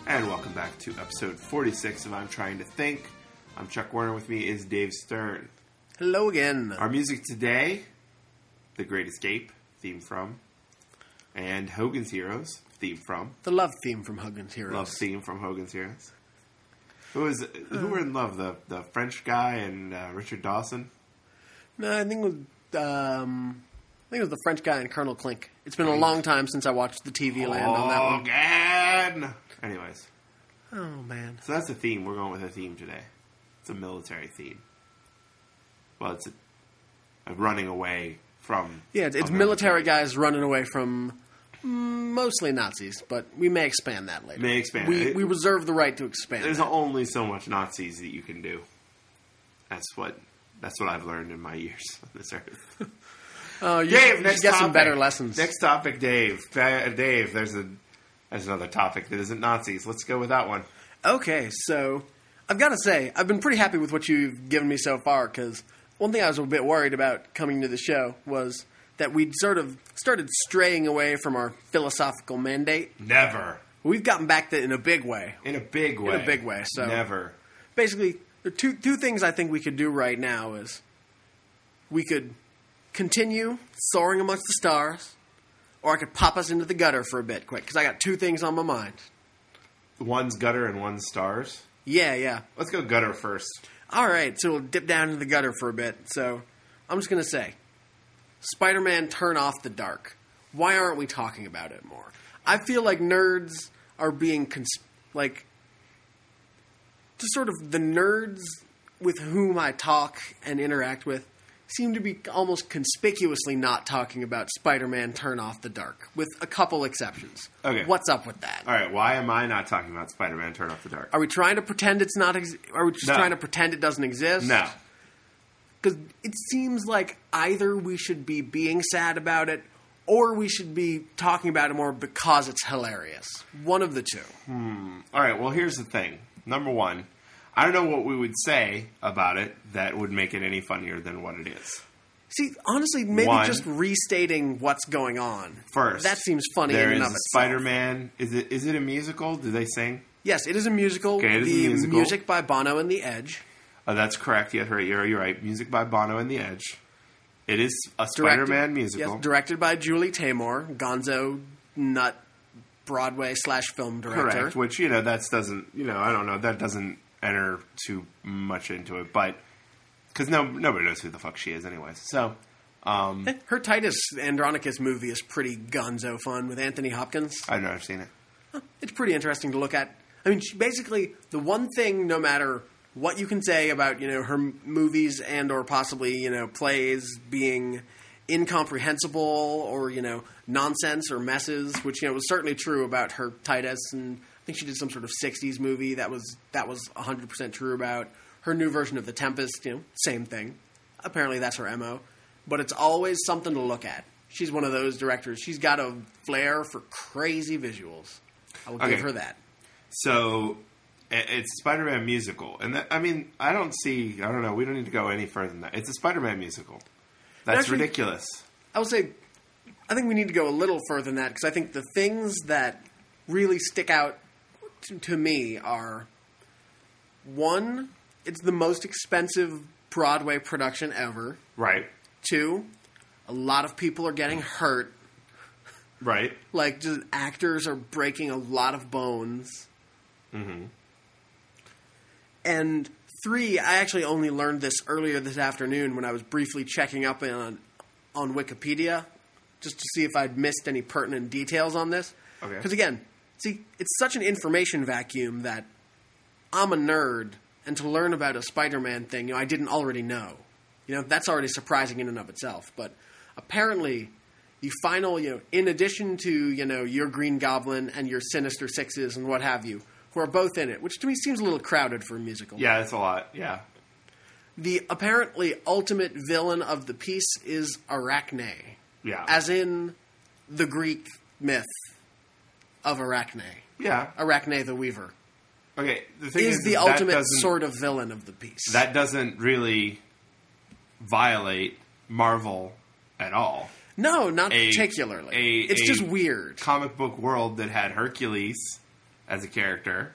And welcome back to episode forty-six of I'm Trying to Think. I'm Chuck Warner. With me is Dave Stern. Hello again. Our music today, The Great Escape, theme from, and Hogan's Heroes, theme from. The love theme from Hogan's Heroes. Love theme from Hogan's Heroes. Who was who were in love? The the French guy and uh, Richard Dawson? No, I think it was, um, I think it was the French guy and Colonel Klink. It's been a long time since I watched the T V land on that one. Hogan! Anyways. Oh, man. So that's the theme. We're going with a theme today. It's a military theme. Well, it's a, a running away from... Yeah, it's, it's military guys running away from mm, mostly Nazis, but we may expand that later. May expand. We, It- we reserve the right to expand There's that. only so much Nazis that you can do. That's what that's what I've learned in my years on this earth. Oh, you Dave, should, you next should get topic. some better lessons. Next topic, Dave. Uh, Dave, there's a there's another topic that isn't Nazis. Let's go with that one. Okay, so I've got to say, I've been pretty happy with what you've given me so far, because one thing I was a bit worried about coming to the show was that we'd sort of started straying away from our philosophical mandate. Never. We've gotten back to, in a big way. In a big way. In a big way, so- Never. Basically, there are two, two things I think we could do right now is we could continue soaring amongst the stars, or I could pop us into the gutter for a bit quick, because I got two things on my mind. One's gutter and one's stars. Yeah, yeah. Let's go gutter first. All right, so we'll dip down into the gutter for a bit. So I'm just going to say, Spider-Man Turn Off the Dark. Why aren't we talking about it more? I feel like nerds are being, cons- like, just sort of the nerds with whom I talk and interact with seem to be almost conspicuously not talking about Spider-Man Turn Off the Dark, with a couple exceptions. Okay. What's up with that? All right, why am I not talking about Spider-Man Turn Off the Dark? Are we trying to pretend it's not? Ex- are we just No. trying to pretend it doesn't exist? No. Because it seems like either we should be being sad about it, or we should be talking about it more because it's hilarious. One of the two. All right, well, here's the thing. Number one, I don't know what we would say about it that would make it any funnier than what it is. See, honestly, maybe One. just restating what's going on First, that seems funny there in and is of itself. Spider-Man. Is it is it a musical? Do they sing? Yes, it is a musical. Okay, it is a the musical. music by Bono and The Edge. Oh, that's correct. Yeah, right. You're, you're right. Music by Bono and The Edge. It is a Directed- Spider-Man musical. Yes, directed by Julie Taymor, Gonzo nut Broadway slash film director. Correct. Which, you know, that doesn't, you know, I don't know. That doesn't enter too much into it. But, because no, nobody knows who the fuck she is anyways. So, um, Eh, Her Titus Andronicus movie is pretty gonzo fun with Anthony Hopkins. I've never seen it. It's pretty interesting to look at. I mean, she, basically, the one thing, no matter what you can say about, you know, her m- movies and or possibly, you know, plays being incomprehensible or, you know, nonsense or messes, which, you know, was certainly true about her Titus, and I think she did some sort of sixties movie that was that was one hundred percent true about her new version of The Tempest, you know, same thing. Apparently that's her M O. But it's always something to look at. She's one of those directors. She's got a flair for crazy visuals. I will Okay. give her that. So, i- it's a Spider-Man musical. And, that, I mean, I don't see, I don't know, we don't need to go any further than that. It's a Spider-Man musical. That's Actually- ridiculous. I would say, I think we need to go a little further than that because I think the things that really stick out to, to me are one, it's the most expensive Broadway production ever. Right. Two, a lot of people are getting hurt. Right. Like, just actors are breaking a lot of bones. Mm-hmm. And three, I actually only learned this earlier this afternoon when I was briefly checking up on on Wikipedia just to see if I'd missed any pertinent details on this. Okay. Because again, see, it's such an information vacuum that I'm a nerd, and to learn about a Spider-Man thing, you know, I didn't already know. You know, that's already surprising in and of itself. But apparently, the final, you know, in addition to, you know, your Green Goblin and your Sinister Sixes and what have you, who are both in it, which to me seems a little crowded for a musical. Yeah, that's a lot. Yeah. The apparently ultimate villain of the piece is Arachne, Yeah. as in the Greek myth of Arachne. yeah. Arachne the Weaver Okay. The thing is is, the that ultimate doesn't- sort of villain of the piece. That doesn't really violate Marvel at all. no, not A- particularly. a- it's a just weird. Comic book world that had Hercules as a character.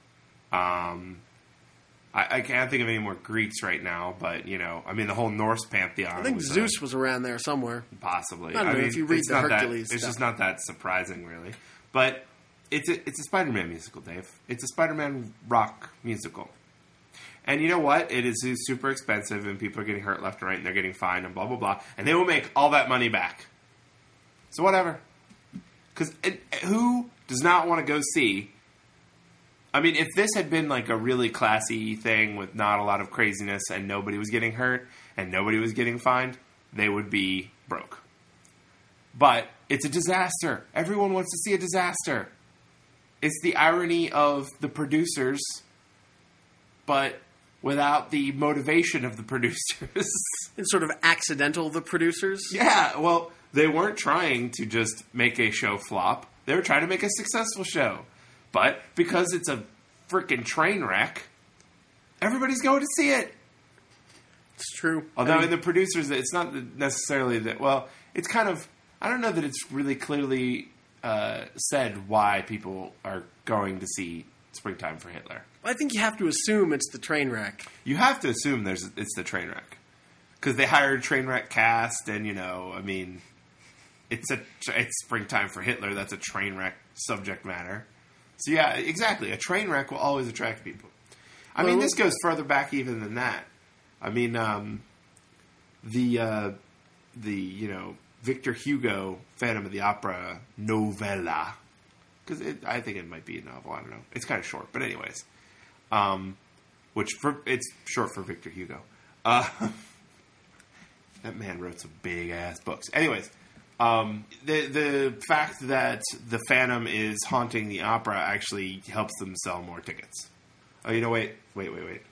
Um, I, I can't think of any more Greeks right now, but, you know, I mean, the whole Norse pantheon. I think was Zeus a, was around there somewhere. Possibly. I don't know, mean, if you read it's the not Hercules that, It's stuff. just not that surprising, really. But it's a, it's a Spider-Man musical, Dave. It's a Spider-Man rock musical. And you know what? It is super expensive, and people are getting hurt left and right, and they're getting fined, and blah, blah, blah. And they will make all that money back. So whatever. Because who does not want to go see... I mean, if this had been like a really classy thing with not a lot of craziness and nobody was getting hurt and nobody was getting fined, they would be broke. But it's a disaster. Everyone wants to see a disaster. It's the irony of the producers, but without the motivation of the producers. It's sort of accidental, the producers. Yeah, well, they weren't trying to just make a show flop. They were trying to make a successful show. But because it's a freaking train wreck, everybody's going to see it. It's true. Although I mean, in the producers, it's not necessarily that... Well, it's kind of... I don't know that it's really clearly uh, said why people are going to see Springtime for Hitler. I think you have to assume it's the train wreck. You have to assume there's it's the train wreck. Because they hired train wreck cast, and, you know, I mean... It's a it's Springtime for Hitler. That's a train wreck subject matter. So, yeah, exactly. A train wreck will always attract people. I well, mean, this goes further back even than that. I mean, um, the, uh, the you know, Victor Hugo Phantom of the Opera novella. Because I think it might be a novel. I don't know. It's kind of short. But anyways. Um, which, for it's short for Victor Hugo. Uh, that man wrote some big-ass books. Anyways. Um, the the fact that the Phantom is haunting the opera actually helps them sell more tickets. Oh, you know, wait, wait, wait, wait.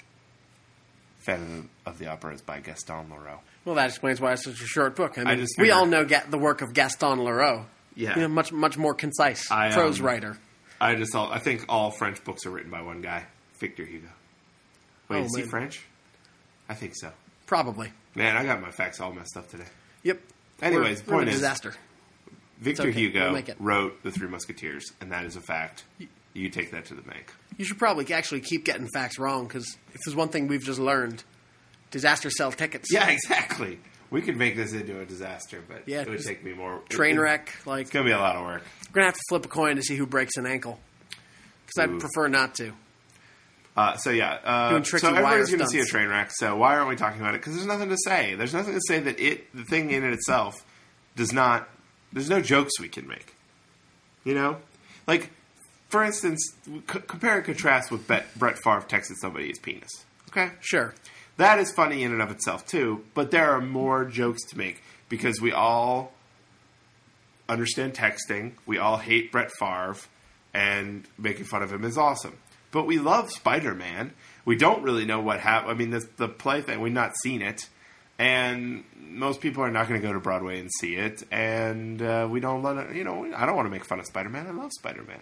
Phantom of the Opera is by Gaston Leroux. Well, that explains why it's such a short book. I mean, I just we figured- all know ga- the work of Gaston Leroux. Yeah. You know, much much more concise I, prose um, writer. I just all, I think all French books are written by one guy, Victor Hugo. Wait, Oh, is he man. French? I think so. Probably. Man, I got my facts all messed up today. Yep. Anyways, We're- we're in point a is, disaster. Victor okay. Hugo We'll make it. wrote The Three Musketeers, and that is a fact. You take that to the bank. You should probably actually keep getting facts wrong, because if there's one thing we've just learned, disaster sell tickets. Yeah, exactly. We could make this into a disaster, but Yeah, it would just take me more. Train it- wreck. Like, It's going to be a lot of work. we're going to have to flip a coin to see who breaks an ankle. Because I'd Ooh. prefer not to. Uh, so, yeah. Uh, Doing tricky so everybody's wire going to see a stunts. train wreck, so why aren't we talking about it? Because there's nothing to say. There's nothing to say that it, the thing in it itself, does not... There's no jokes we can make. You know? Like, for instance, c- compare and contrast with Bet- Brett Favre texting somebody his penis. Okay? Sure. That is funny in and of itself, too, but there are more jokes to make because we all understand texting, we all hate Brett Favre, and making fun of him is awesome. But we love Spider-Man. We don't really know what happened. I mean, the, the play thing, we've not seen it, and most people are not going to go to Broadway and see it, and uh, we don't let it, you know, I don't want to make fun of Spider-Man. I love Spider-Man.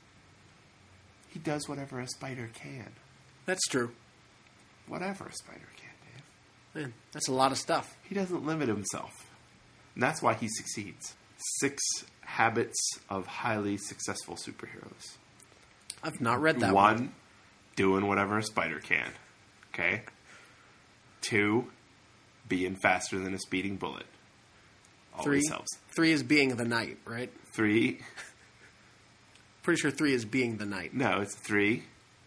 He does whatever a spider can. That's true. Whatever a spider can, Dave. Man, that's a lot of stuff. He doesn't limit himself. And that's why he succeeds. Six Habits of Highly Successful Superheroes. I've not read that one. One, doing whatever a spider can. Okay? Two, being faster than a speeding bullet. Always Three. helps. Three is being the knight, right? Three, Pretty sure three is being the knight. no, it's three.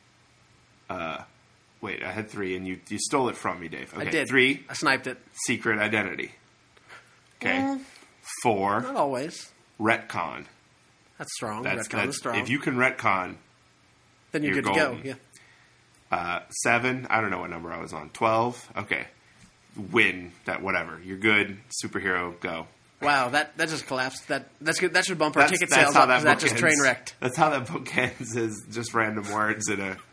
Uh, wait, I had three and you, you stole it from me, Dave. Okay, I did. Three, I sniped it. secret identity. Okay? Mm. Four, Not always. retcon. That's strong. That's, Retcon that's is strong. if you can retcon. then you're, you're good to golden. go. Yeah. Uh, seven, I don't know what number I was on. Twelve, okay. Win that whatever. You're good. Superhero, go. Wow, that, that just collapsed. That that's good. That should bump our That's, ticket that's sales how up that because that book just ends. train wrecked. That's how that book ends. Is just random words in a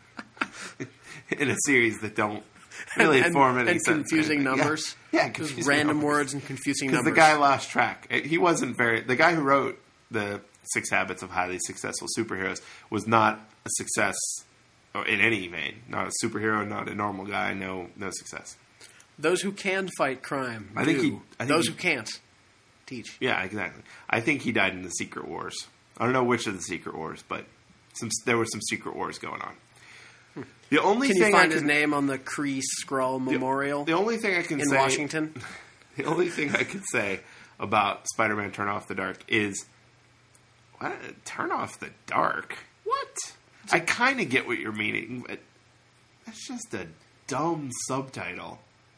in a series that don't really and, form any and sense. confusing Yeah. numbers. Yeah, yeah Just confusing random numbers. words and confusing Because numbers. the guy lost track. It- He wasn't very. The guy who wrote the Six Habits of Highly Successful Superheroes was not a success or in any vein. Not a superhero. Not a normal guy. No, no success. Those who can fight crime. I think do. he- I think Those he- who can't teach. Yeah, exactly. I think he died in the Secret Wars. I don't know which of the Secret Wars, but some there was some secret wars going on. The only Can thing you find I his can, name on the Kree Skrull Memorial The only thing I can in say Washington? The only thing I can say about Spider-Man Turn Off the Dark is what? Turn off the dark? What? I kind of get what you're meaning, but that's just a dumb subtitle.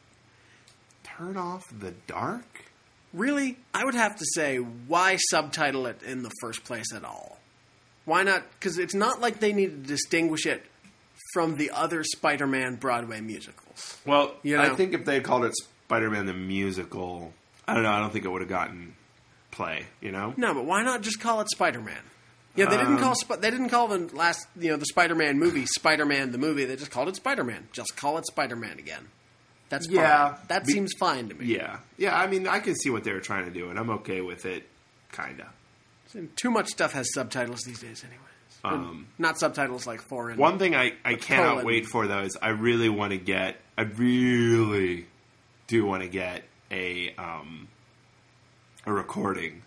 Turn off the dark? Really? I would have to say, why subtitle it in the first place at all? Why not? Because it's not like they need to distinguish it from the other Spider-Man Broadway musicals. Well, You know? I think if they had called it Spider-Man the Musical, I don't know, I don't think it would have gotten play, you know? No, but why not just call it Spider-Man? Yeah, they didn't Um, call Sp- they didn't call the last you know the Spider-Man movie Spider-Man the movie. They just called it Spider-Man. Just call it Spider-Man again. That's fine. Yeah. That Be- seems fine to me. Yeah. Yeah, I mean, I can see what they were trying to do, and I'm okay with it, kind of. Too much stuff has subtitles these days, anyways. Or Um, not subtitles like foreign. One thing I, I cannot colon. wait for, though, is I really want to get, I really do want to get a um, a recording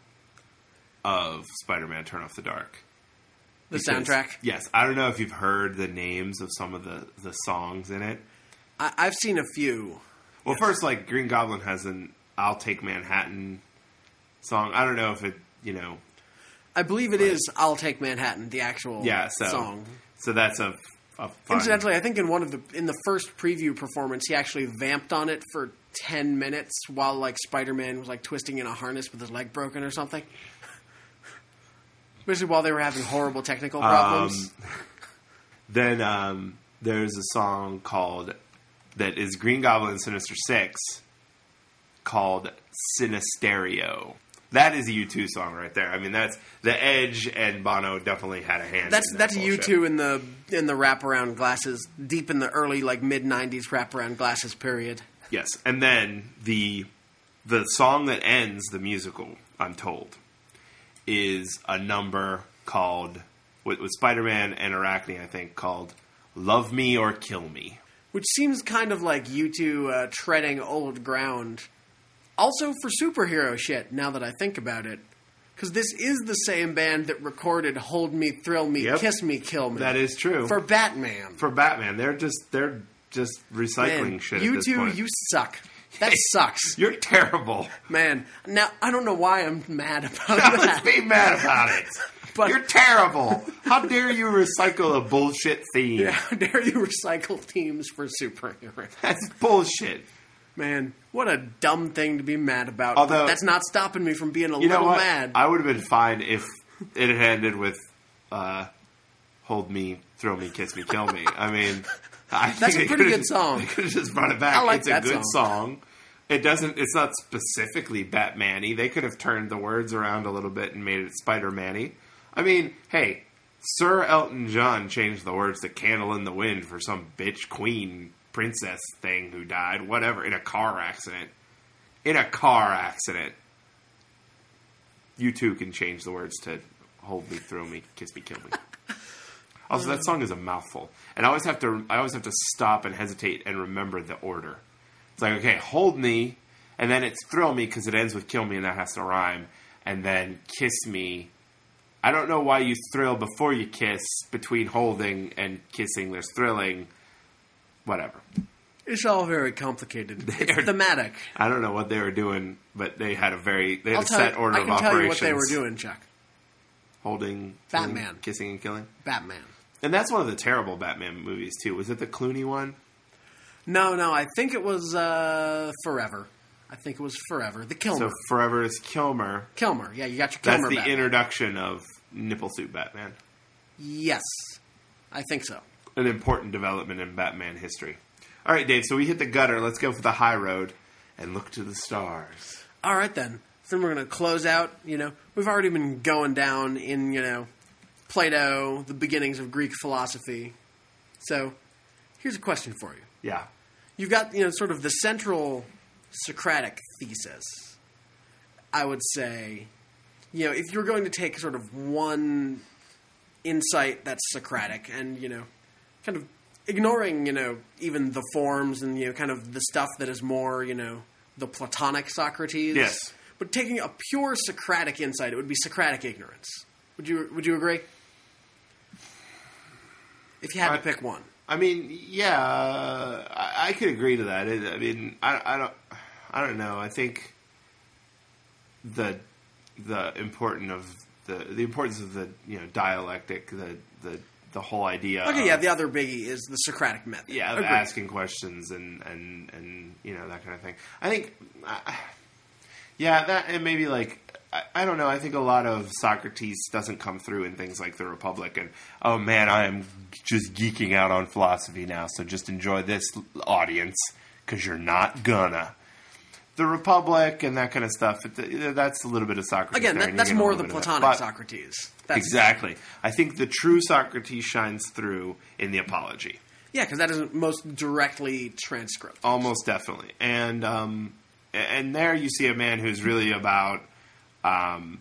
of Spider-Man Turn Off the Dark. the Because- soundtrack. Yes. I don't know if you've heard the names of some of the, the songs in it. I, I've seen a few. Well, first, like, Green Goblin has an I'll Take Manhattan song. I don't know if it, you know, I believe it is "I'll Take Manhattan," the actual yeah, so, song. so that's a, a fun. Incidentally, I think in one of the in the first preview performance, he actually vamped on it for ten minutes while like Spider-Man was like twisting in a harness with his leg broken or something. Basically, while they were having horrible technical problems. Um, then um, there's a song called that is Green Goblin and Sinister Six called Sinisterio. That is a U two song right there. I mean, that's the Edge and Bono definitely had a hand. That's in that that's U bullshit. two in the in the wraparound glasses, deep in the early like mid nineties wraparound glasses period. Yes, and then the the song that ends the musical, I'm told, is a number called with, with Spider-Man and Arachne, I think, called "Love Me or Kill Me." Which seems kind of like U two uh, treading old ground. Also for superhero shit, now that I think about it. Because this is the same band that recorded Hold Me, Thrill Me, Yep. Kiss Me, Kill Me. That is true. For Batman. For Batman, they're just they're just recycling Man, shit. you at this two, point. you suck. That sucks. You're terrible. Man, now, I don't know why I'm mad about Let's that. be mad about it. But- You're terrible. How dare you recycle a bullshit theme? Yeah, how dare you recycle themes for superheroes? That's bullshit. Man, what a dumb thing to be mad about. Although- But that's not stopping me from being a You know little what? mad. I would have been fine if it had ended with uh, "Hold me, throw me, kiss me, kill me." I mean, I think That's a they pretty could've- good song. They could have just brought it back. I like it's that a good song. song. It doesn't. It's not specifically Batman-y. They could have turned the words around a little bit and made it Spider-Man-y. I mean, hey, Sir Elton John changed the words to "Candle in the Wind" for some bitch queen princess thing who died, whatever, in a car accident. In a car accident. You too can change the words to "Hold me, throw me, kiss me, kill me." Also, that song is a mouthful, and I always have to. I always have to stop and hesitate and remember the order. It's like, okay, hold me, and then it's thrill me because it ends with kill me, and that has to rhyme, and then kiss me. I don't know why you thrill before you kiss. Between holding and kissing, there's thrilling. Whatever. It's all very complicated. They It's are- thematic. I don't know what they were doing, but they had a very they had I'll a tell set you, order I of can tell you operations. what they were doing, Chuck. Holding, Batman. killing, kissing, and killing. Batman. And that's one of the terrible Batman movies too. Was it the Clooney one? No, no, I think it was uh, Forever. I think it was Forever. The Kilmer. So Forever is Kilmer. Kilmer. Yeah, you got your That's Kilmer the Batman. introduction of nipple suit Batman. Yes. I think so. An important development in Batman history. All right, Dave. So we hit the gutter. Let's go for the high road and look to the stars. All right, then. Then we're going to close out. You know, we've already been going down in, you know, Plato, the beginnings of Greek philosophy. So, here's a question for you. Yeah. You've got, you know, sort of the central Socratic thesis. I would say, you know, if you're going to take sort of one insight that's Socratic and, you know, kind of ignoring, you know, even the forms and, you know, kind of the stuff that is more, you know, the Platonic Socrates. Yes. But taking a pure Socratic insight, it would be Socratic ignorance. Would you Would you agree? If you had I, to pick one. I mean, yeah, uh, I, I could agree to that. It, I mean, I, I don't, I don't know. I think the the important of the the importance of the you know dialectic, the the the whole idea. Okay, of, yeah. The other biggie is the Socratic method. Yeah, of Agreed. asking questions and, and and you know that kind of thing. I think, uh, yeah, that and maybe like. I, I don't know. I think a lot of Socrates doesn't come through in things like The Republic. And, oh, man, I am just geeking out on philosophy now, so just enjoy this, audience, because you're not gonna. The Republic and that kind of stuff, it, that's a little bit of Socrates. Again, there, that, that's more the Platonic but, Socrates. That's, exactly. I think the true Socrates shines through in the Apology. Yeah, because that isn't most directly transcript. Almost definitely. And, um, and there you see a man who's really about... Um,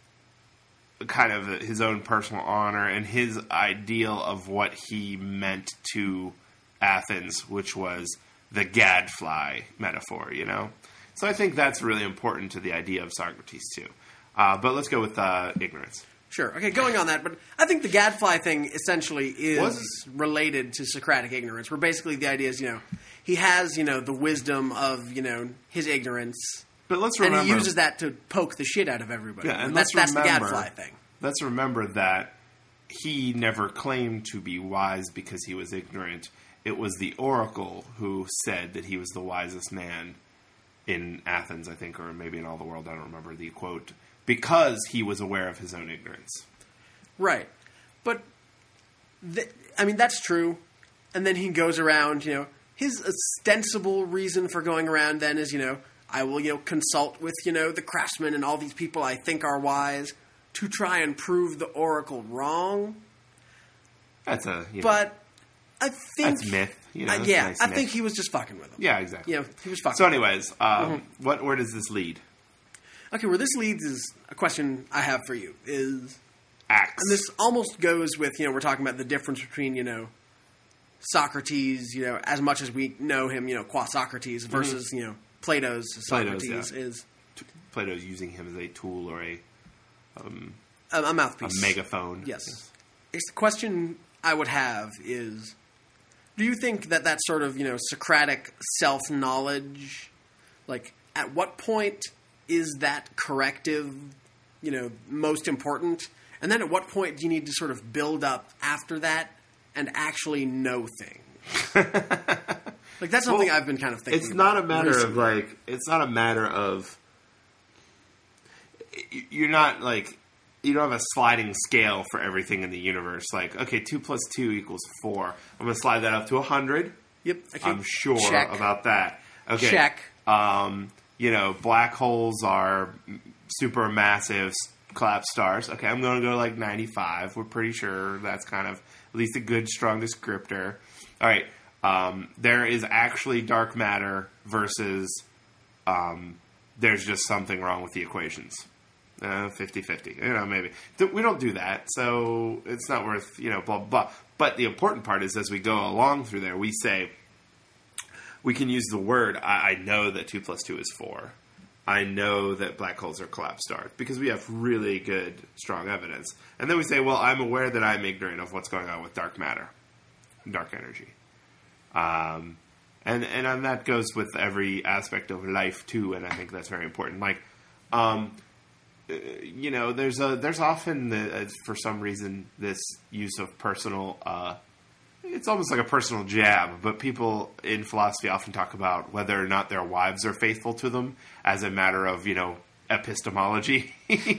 kind of his own personal honor and his ideal of what he meant to Athens, which was the gadfly metaphor, you know? So I think that's really important to the idea of Socrates, too. Uh, but let's go with uh, ignorance. Sure. Okay, going on that, but I think the gadfly thing essentially is Was- related to Socratic ignorance, where basically the idea is, you know, he has, you know, the wisdom of, you know, his ignorance... But let's remember, and he uses that to poke the shit out of everybody. Yeah, and and that's, let's that's remember, the gadfly thing. Let's remember that he never claimed to be wise because he was ignorant. It was the oracle who said that he was the wisest man in Athens, I think, or maybe in all the world. I don't remember the quote. Because he was aware of his own ignorance. Right. But, th- I mean, that's true. And then he goes around, you know, his ostensible reason for going around then is, you know, I will, you know, consult with, you know, the craftsmen and all these people I think are wise to try and prove the oracle wrong. That's a you know, But I think... That's myth. You know, uh, that's yeah, nice I myth. think he was just fucking with them. Yeah, exactly. You know, he was fucking So with them. anyways, um, mm-hmm. what where does this lead? Okay, where this leads is a question I have for you. Is Acts. And this almost goes with, you know, we're talking about the difference between, you know, Socrates, you know, as much as we know him, you know, qua Socrates versus, mm-hmm. you know, Plato's Socrates Plato's, yeah. is... Plato's using him as a tool or a... Um, a, a mouthpiece. A megaphone. Yes. yes. It's the question I would have is, do you think that that sort of, you know, Socratic self-knowledge, like, at what point is that corrective, you know, most important? And then at what point do you need to sort of build up after that and actually know things? Like, that's something well, I've been kind of thinking It's not about a matter recently. of, like, it's not a matter of, you're not, like, you don't have a sliding scale for everything in the universe. Like, okay, two plus two equals four. I'm going to slide that up to one hundred. Yep. Okay. I'm sure Check. about that. Okay. Check. Um, you know, black holes are super massive collapsed stars. Okay, I'm going to go like ninety-five. We're pretty sure that's kind of at least a good, strong descriptor. All right. Um, there is actually dark matter versus um, there's just something wrong with the equations. Uh, fifty-fifty. You know, maybe. Th- we don't do that, so it's not worth, you know, blah, blah. But the important part is as we go along through there, we say, we can use the word, I, I know that two plus two is four. I know that black holes are collapsed stars because we have really good, strong evidence. And then we say, well, I'm aware that I'm ignorant of what's going on with dark matter, dark energy. Um, and, and and that goes with every aspect of life too, and I think that's very important. Like, um, you know, there's a there's often the, for some reason this use of personal. Uh, it's almost like a personal jab, but people in philosophy often talk about whether or not their wives are faithful to them as a matter of, you know, epistemology.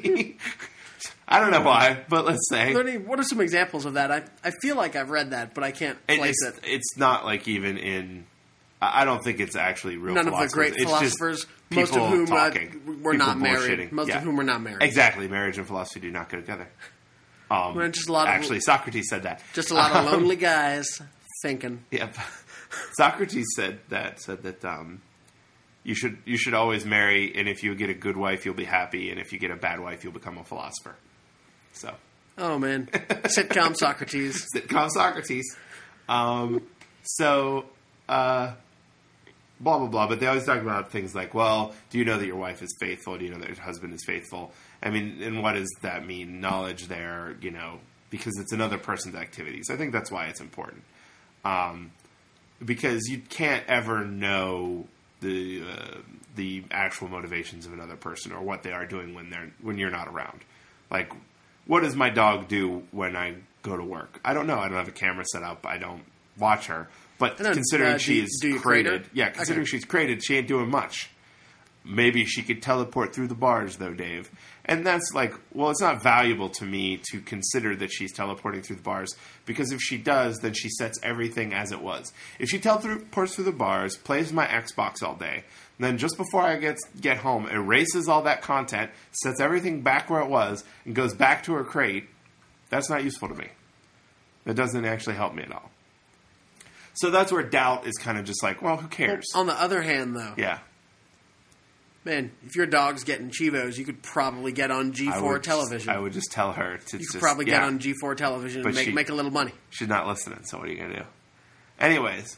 I don't know why, but let's say. What are some examples of that? I I feel like I've read that, but I can't place it's, it. It's not like even in. I don't think it's actually real. None of the great it's philosophers, just most of whom uh, were people not married. bullshitting. Most yeah. of whom were not married. Exactly, marriage and philosophy do not go together. Um, well, just a lot of, actually, Socrates said that. Just a lot of lonely guys thinking. Yep. Socrates said that. Said that um, you should you should always marry, and if you get a good wife, you'll be happy, and if you get a bad wife, you'll become a philosopher. So. Oh man, sitcom Socrates. Sitcom Socrates. Um, so. Uh, Blah, blah, blah. But they always talk about things like, well, do you know that your wife is faithful? Do you know that your husband is faithful? I mean, and what does that mean? Knowledge there, you know, because it's another person's activities. I think that's why it's important. Um, because you can't ever know the uh, the actual motivations of another person or what they are doing when they're when you're not around. Like, what does my dog do when I go to work? I don't know. I don't have a camera set up. I don't watch her. But And then, considering uh, she do- is do you crated, crate her? yeah, considering Okay. she's crated, she ain't doing much. Maybe she could teleport through the bars, though, Dave. And that's like, well, it's not valuable to me to consider that she's teleporting through the bars, because if she does, then she sets everything as it was. If she teleports through the bars, plays my Xbox all day, and then just before I get get home, erases all that content, sets everything back where it was, and goes back to her crate, that's not useful to me. That doesn't actually help me at all. So that's where doubt is kind of just like, well, who cares? On the other hand, though, Yeah. man, if your dog's getting Chivos, you could probably get on G I four would just- television. I would just tell her to you just could probably yeah. get on G four television But and make, she- make a little money. She's not listening, so what are you going to do? Anyways,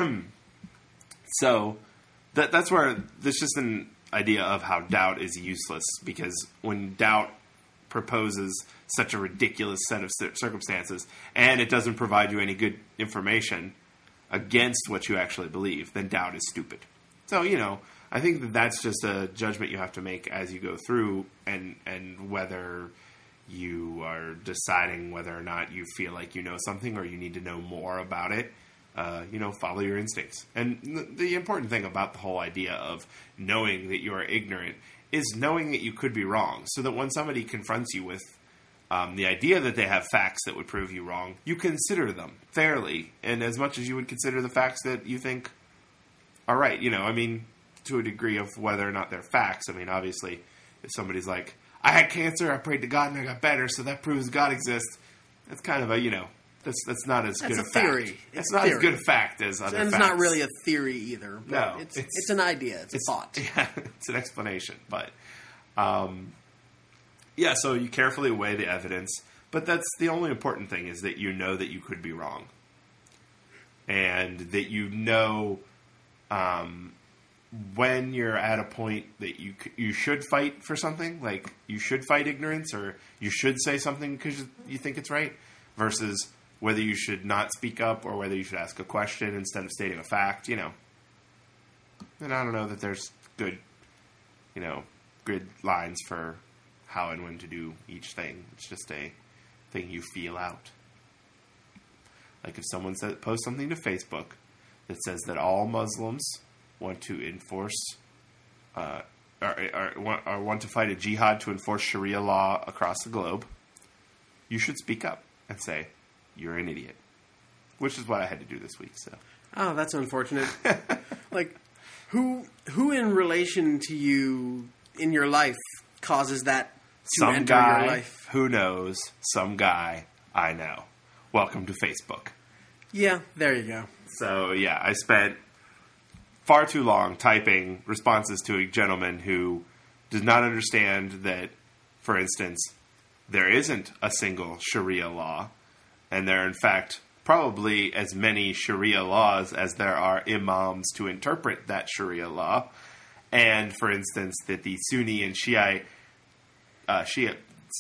so that that's where there's just an idea of how doubt is useless, because when doubt proposes such a ridiculous set of cir- circumstances and it doesn't provide you any good information against what you actually believe, then doubt is stupid. So, you know, I think that that's just a judgment you have to make as you go through, and and whether you are deciding whether or not you feel like you know something or you need to know more about it. Uh, you know, follow your instincts. And th- the important thing about the whole idea of knowing that you are ignorant is knowing that you could be wrong, so that when somebody confronts you with um, the idea that they have facts that would prove you wrong, you consider them fairly, and as much as you would consider the facts that you think are right. You know, I mean, to a degree of whether or not they're facts. I mean, obviously, if somebody's like, I had cancer, I prayed to God, and I got better, so that proves God exists, that's kind of a, you know, that's that's not as That's good a a theory. fact. It's It's a not as theory. good a fact as other And it's facts. not really a theory either. But No, it's, it's- it's an idea. It's, It's a thought. Yeah, it's an explanation, but um, yeah. So you carefully weigh the evidence, but that's the only important thing, is that you know that you could be wrong, and that you know um, when you're at a point that you c- you should fight for something, like you should fight ignorance, or you should say something because you think it's right, versus whether you should not speak up or whether you should ask a question instead of stating a fact. You know. And I don't know that there's good, you know, good lines for how and when to do each thing. It's just a thing you feel out. Like if someone says, posts something to Facebook that says that all Muslims want to enforce, uh, or, or, or, or want to fight a jihad to enforce Sharia law across the globe, you should speak up and say, you're an idiot. Which is what I had to do this week, so. Oh, that's unfortunate. Like, who who in relation to you in your life causes that to Some enter guy your life? who knows some guy I know. Welcome to Facebook. Yeah, there you go. So, yeah, I spent far too long typing responses to a gentleman who does not understand that, for instance, there isn't a single Sharia law, and there are, in fact, probably as many Sharia laws as there are imams to interpret that Sharia law. And, for instance, that the Sunni and Shia, uh, Shia,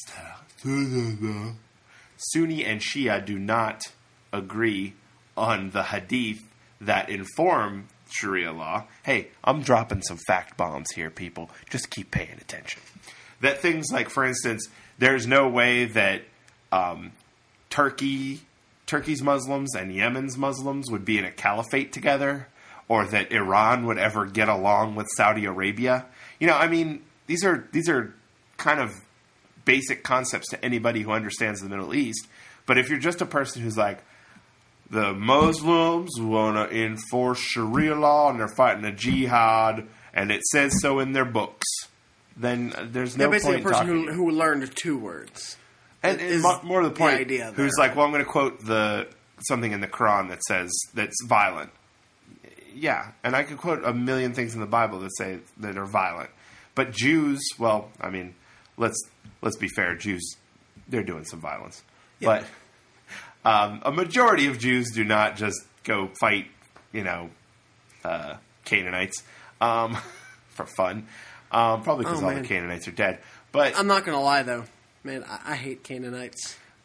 Sunni and Shia do not agree on the hadith that inform Sharia law. Hey, I'm dropping some fact bombs here, people. Just keep paying attention. That things like, for instance, there's no way that um, Turkey, Turkey's Muslims and Yemen's Muslims would be in a caliphate together, or that Iran would ever get along with Saudi Arabia. You know, I mean, these are these are kind of basic concepts to anybody who understands the Middle East. But if you're just a person who's like, the Muslims want to enforce Sharia law and they're fighting a jihad and it says so in their books, then there's no They're basically point a person talking. who, who learned two words. And, and is mo- more to the point, the idea who's there. like, well, I'm going to quote the something in the Quran that says that's violent. Yeah, and I could quote a million things in the Bible that say that are violent. But Jews, well, I mean, let's let's be fair, Jews, they're doing some violence. Yeah. But um, a majority of Jews do not just go fight, you know, uh, Canaanites um, for fun. Um, probably because Oh, all man. the Canaanites are dead. But I'm not going to lie, though. Man, I, I hate Canaanites.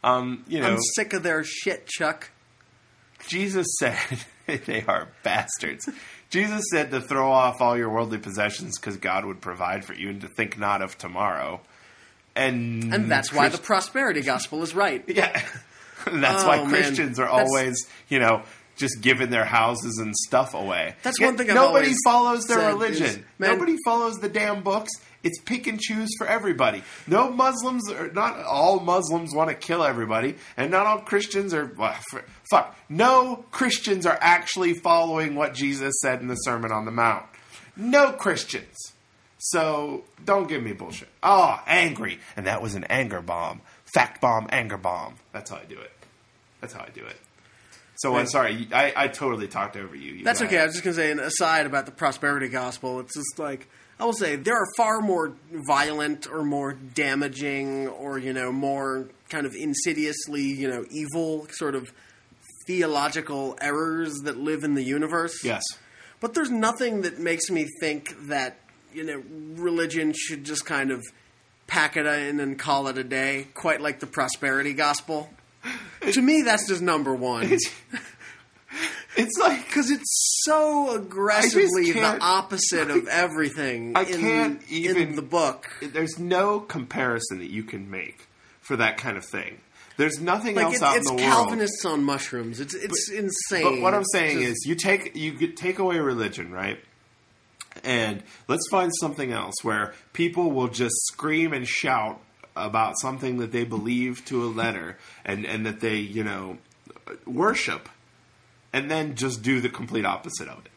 Um, you know, I'm sick of their shit, Chuck. Jesus said, they are bastards. Jesus said to throw off all your worldly possessions because God would provide for you and to think not of tomorrow. And And that's why Christ- the prosperity gospel is right. Yeah. That's Oh, why man. Christians are That's- always, you know, just giving their houses and stuff away. That's Yet one thing I've nobody always follows their said religion. is, man- Nobody follows the damn books. It's pick and choose for everybody. No Muslims, or not all Muslims want to kill everybody, and not all Christians are. Well, f- fuck. No Christians are actually following what Jesus said in the Sermon on the Mount. No Christians. So don't give me bullshit. Oh, angry, and that was an anger bomb. Fact bomb, anger bomb. That's how I do it. That's how I do it. So I'm sorry, I, I totally talked over you. You That's go okay. I ahead. was just going to say an aside about the prosperity gospel. It's just like, I will say, there are far more violent or more damaging or, you know, more kind of insidiously, you know, evil sort of theological errors that live in the universe. Yes. But there's nothing that makes me think that, you know, religion should just kind of pack it in and call it a day, quite like the prosperity gospel. To me, that's just number one. It's, it's like Because it's so aggressively the can't- opposite of everything I in, can't even- in the book. there's no comparison that you can make for that kind of thing. There's nothing Like else it's, out it's in the world. Calvinists on mushrooms. It's it's insane. But what I'm saying Just- is, you take you get- take away religion, right? And let's find something else where people will just scream and shout about something that they believe to a letter, and and that they you know worship, and then just do the complete opposite of it.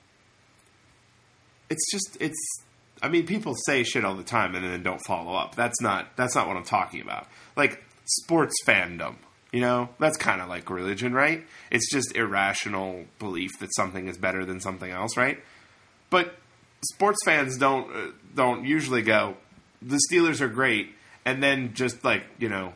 It's just it's. I mean, people say shit all the time and then don't follow up. That's not that's not what I'm talking about. Like sports fandom. You know, that's kind of like religion, right? It's just irrational belief that something is better than something else, right? But sports fans don't uh, don't usually go, the Steelers are great, and then just like, you know,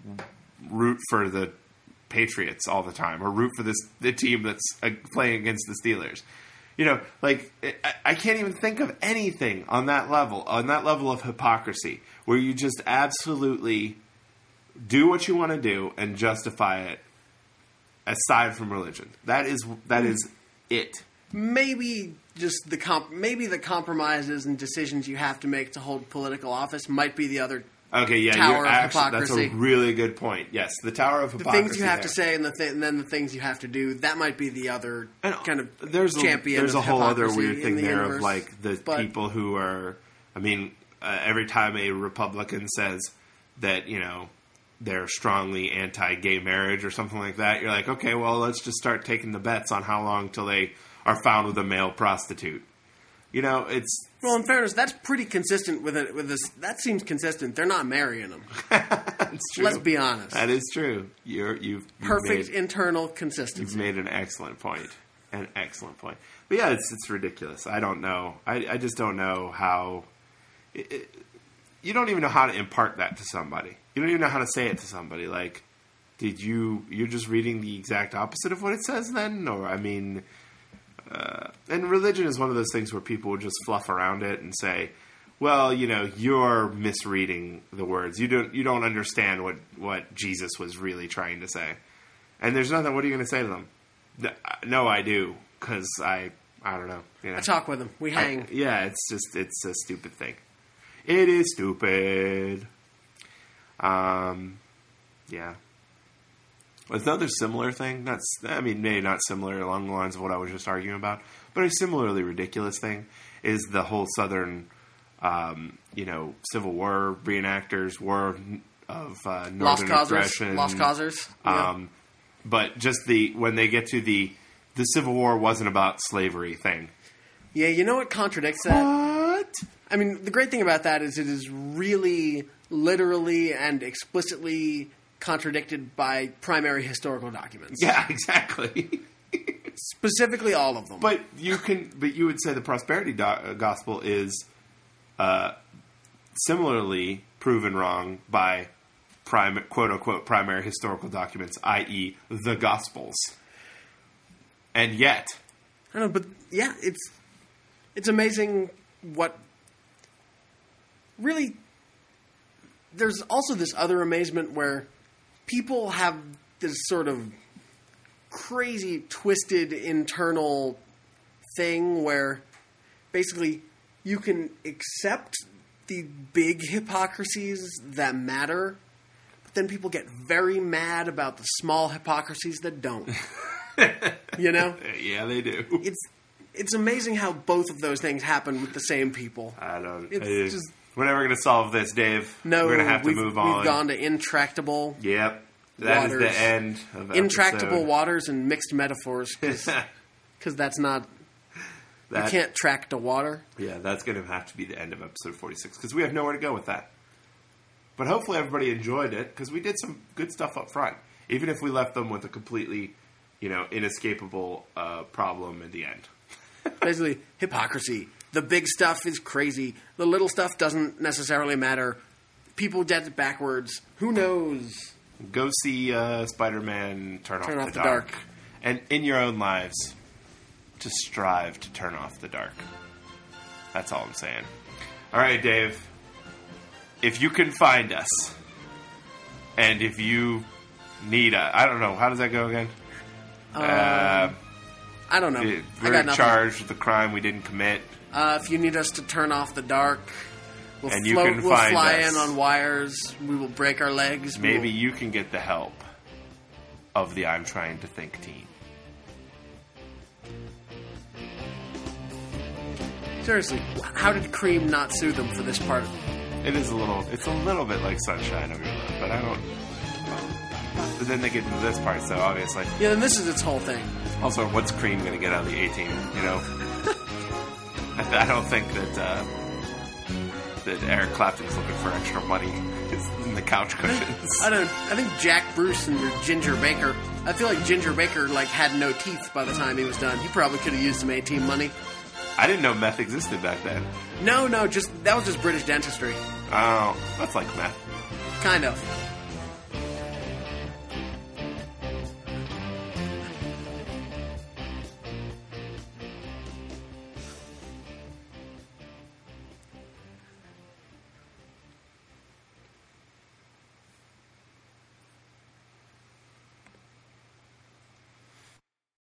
root for the Patriots all the time, or root for this the team that's uh, playing against the Steelers. You know, like I, I can't even think of anything on that level, on that level of hypocrisy, where you just absolutely do what you want to do and justify it aside from religion. That is that is it. maybe just the comp- maybe the compromises and decisions you have to make to hold political office might be the other. Okay, yeah, Tower you're of actually, hypocrisy. that's a really good point. Yes, the Tower of The Hypocrisy. things you have there. to say and the th- and then the things you have to do. That might be the other And kind of there's a, champion. There's of a whole other hypocrisy weird in thing the there universe. of like the But- people who are. I mean, uh, every time a Republican says that you know they're strongly anti-gay marriage or something like that, you're like, okay, well, let's just start taking the bets on how long till they are found with a male prostitute. You know, it's Well, in fairness, that's pretty consistent with it. With this, that seems consistent. They're not marrying them. it's true. Let's be honest. That is true. You're you've, you've Perfect made- internal You've consistency. made an excellent point. An excellent point. But yeah, it's it's ridiculous. I don't know. I, I just don't know how. It, it, you don't even know how to impart that to somebody. You don't even know how to say it to somebody. Like, did you? You're just reading the exact opposite of what it says then? Or, I mean. Uh, and religion is one of those things where people will just fluff around it and say, well, you know, you're misreading the words. You don't you don't understand what, what Jesus was really trying to say. And there's nothing. What are you going to say to them? No, I do, because I I don't know. You know? I talk with them. We hang. I, yeah, it's just it's a stupid thing. It is stupid. Um, yeah. Another similar thing. That's I mean, maybe not similar along the lines of what I was just arguing about, but a similarly ridiculous thing is the whole Southern, um, you know, Civil War reenactors, War of uh, Northern Lost causers. Aggression, Lost causers. Yeah. um, but just the when they get to the the Civil War wasn't about slavery thing. yeah, you know what contradicts that? What? I mean, the great thing about that is it is really literally and explicitly contradicted by primary historical documents. Yeah, exactly. Specifically all of them. But you can, but you would say the prosperity do- uh, gospel is uh, similarly proven wrong by prime, quote unquote primary historical documents, that is, the Gospels. And yet, I don't know, but yeah, it's it's amazing what really. There's also this other amazement where people have this sort of crazy, twisted internal thing where basically you can accept the big hypocrisies that matter, but then people get very mad about the small hypocrisies that don't. You know? Yeah, they do. It's it's amazing how both of those things happen with the same people. I don't. It's I, just we're never going to solve this, Dave. no. We're going to have to we've, move on. We've gone to intractable. Yep, that waters. is the end of Intractable episode. waters and mixed metaphors, because that's not. That, you can't track to water. Yeah, that's going to have to be the end of episode forty-six because we have nowhere to go with that. But hopefully everybody enjoyed it because we did some good stuff up front. Even if we left them with a completely, you know, inescapable uh, problem in the end. Basically, hypocrisy. The big stuff is crazy. The little stuff doesn't necessarily matter. People did it backwards. Who knows? Go see uh, Spider-Man Turn, Turn Off, Off the, the dark. Dark. And in your own lives, to strive to turn off the dark. That's all I'm saying. All right, Dave. If you can find us, and if you need a... I don't know. How does that go again? Um, uh, I don't know. We're I got nothing. charged with a crime we didn't commit. Uh, if you need us to turn off the dark, we'll And you float. can We'll find fly us. in on wires. We will break our legs. we Maybe will- you can get the help of the I'm Trying to Think team. Seriously, how did Cream not sue them for this part? It is a little, it's a little bit like Sunshine of Your Love, but I don't... But then they get into this part, so obviously... Yeah, then this is its whole thing. Also, what's Cream going to get out of the A-Team, you know? I, I don't think that, uh, that Eric Clapton's looking for extra money in the couch cushions. I don't. I think Jack Bruce and Ginger Baker. I feel like Ginger Baker like had no teeth by the time he was done. He probably could have used some A-Team money. I didn't know meth existed back then. No, no, just that was just British dentistry, Oh, that's like meth. kind of.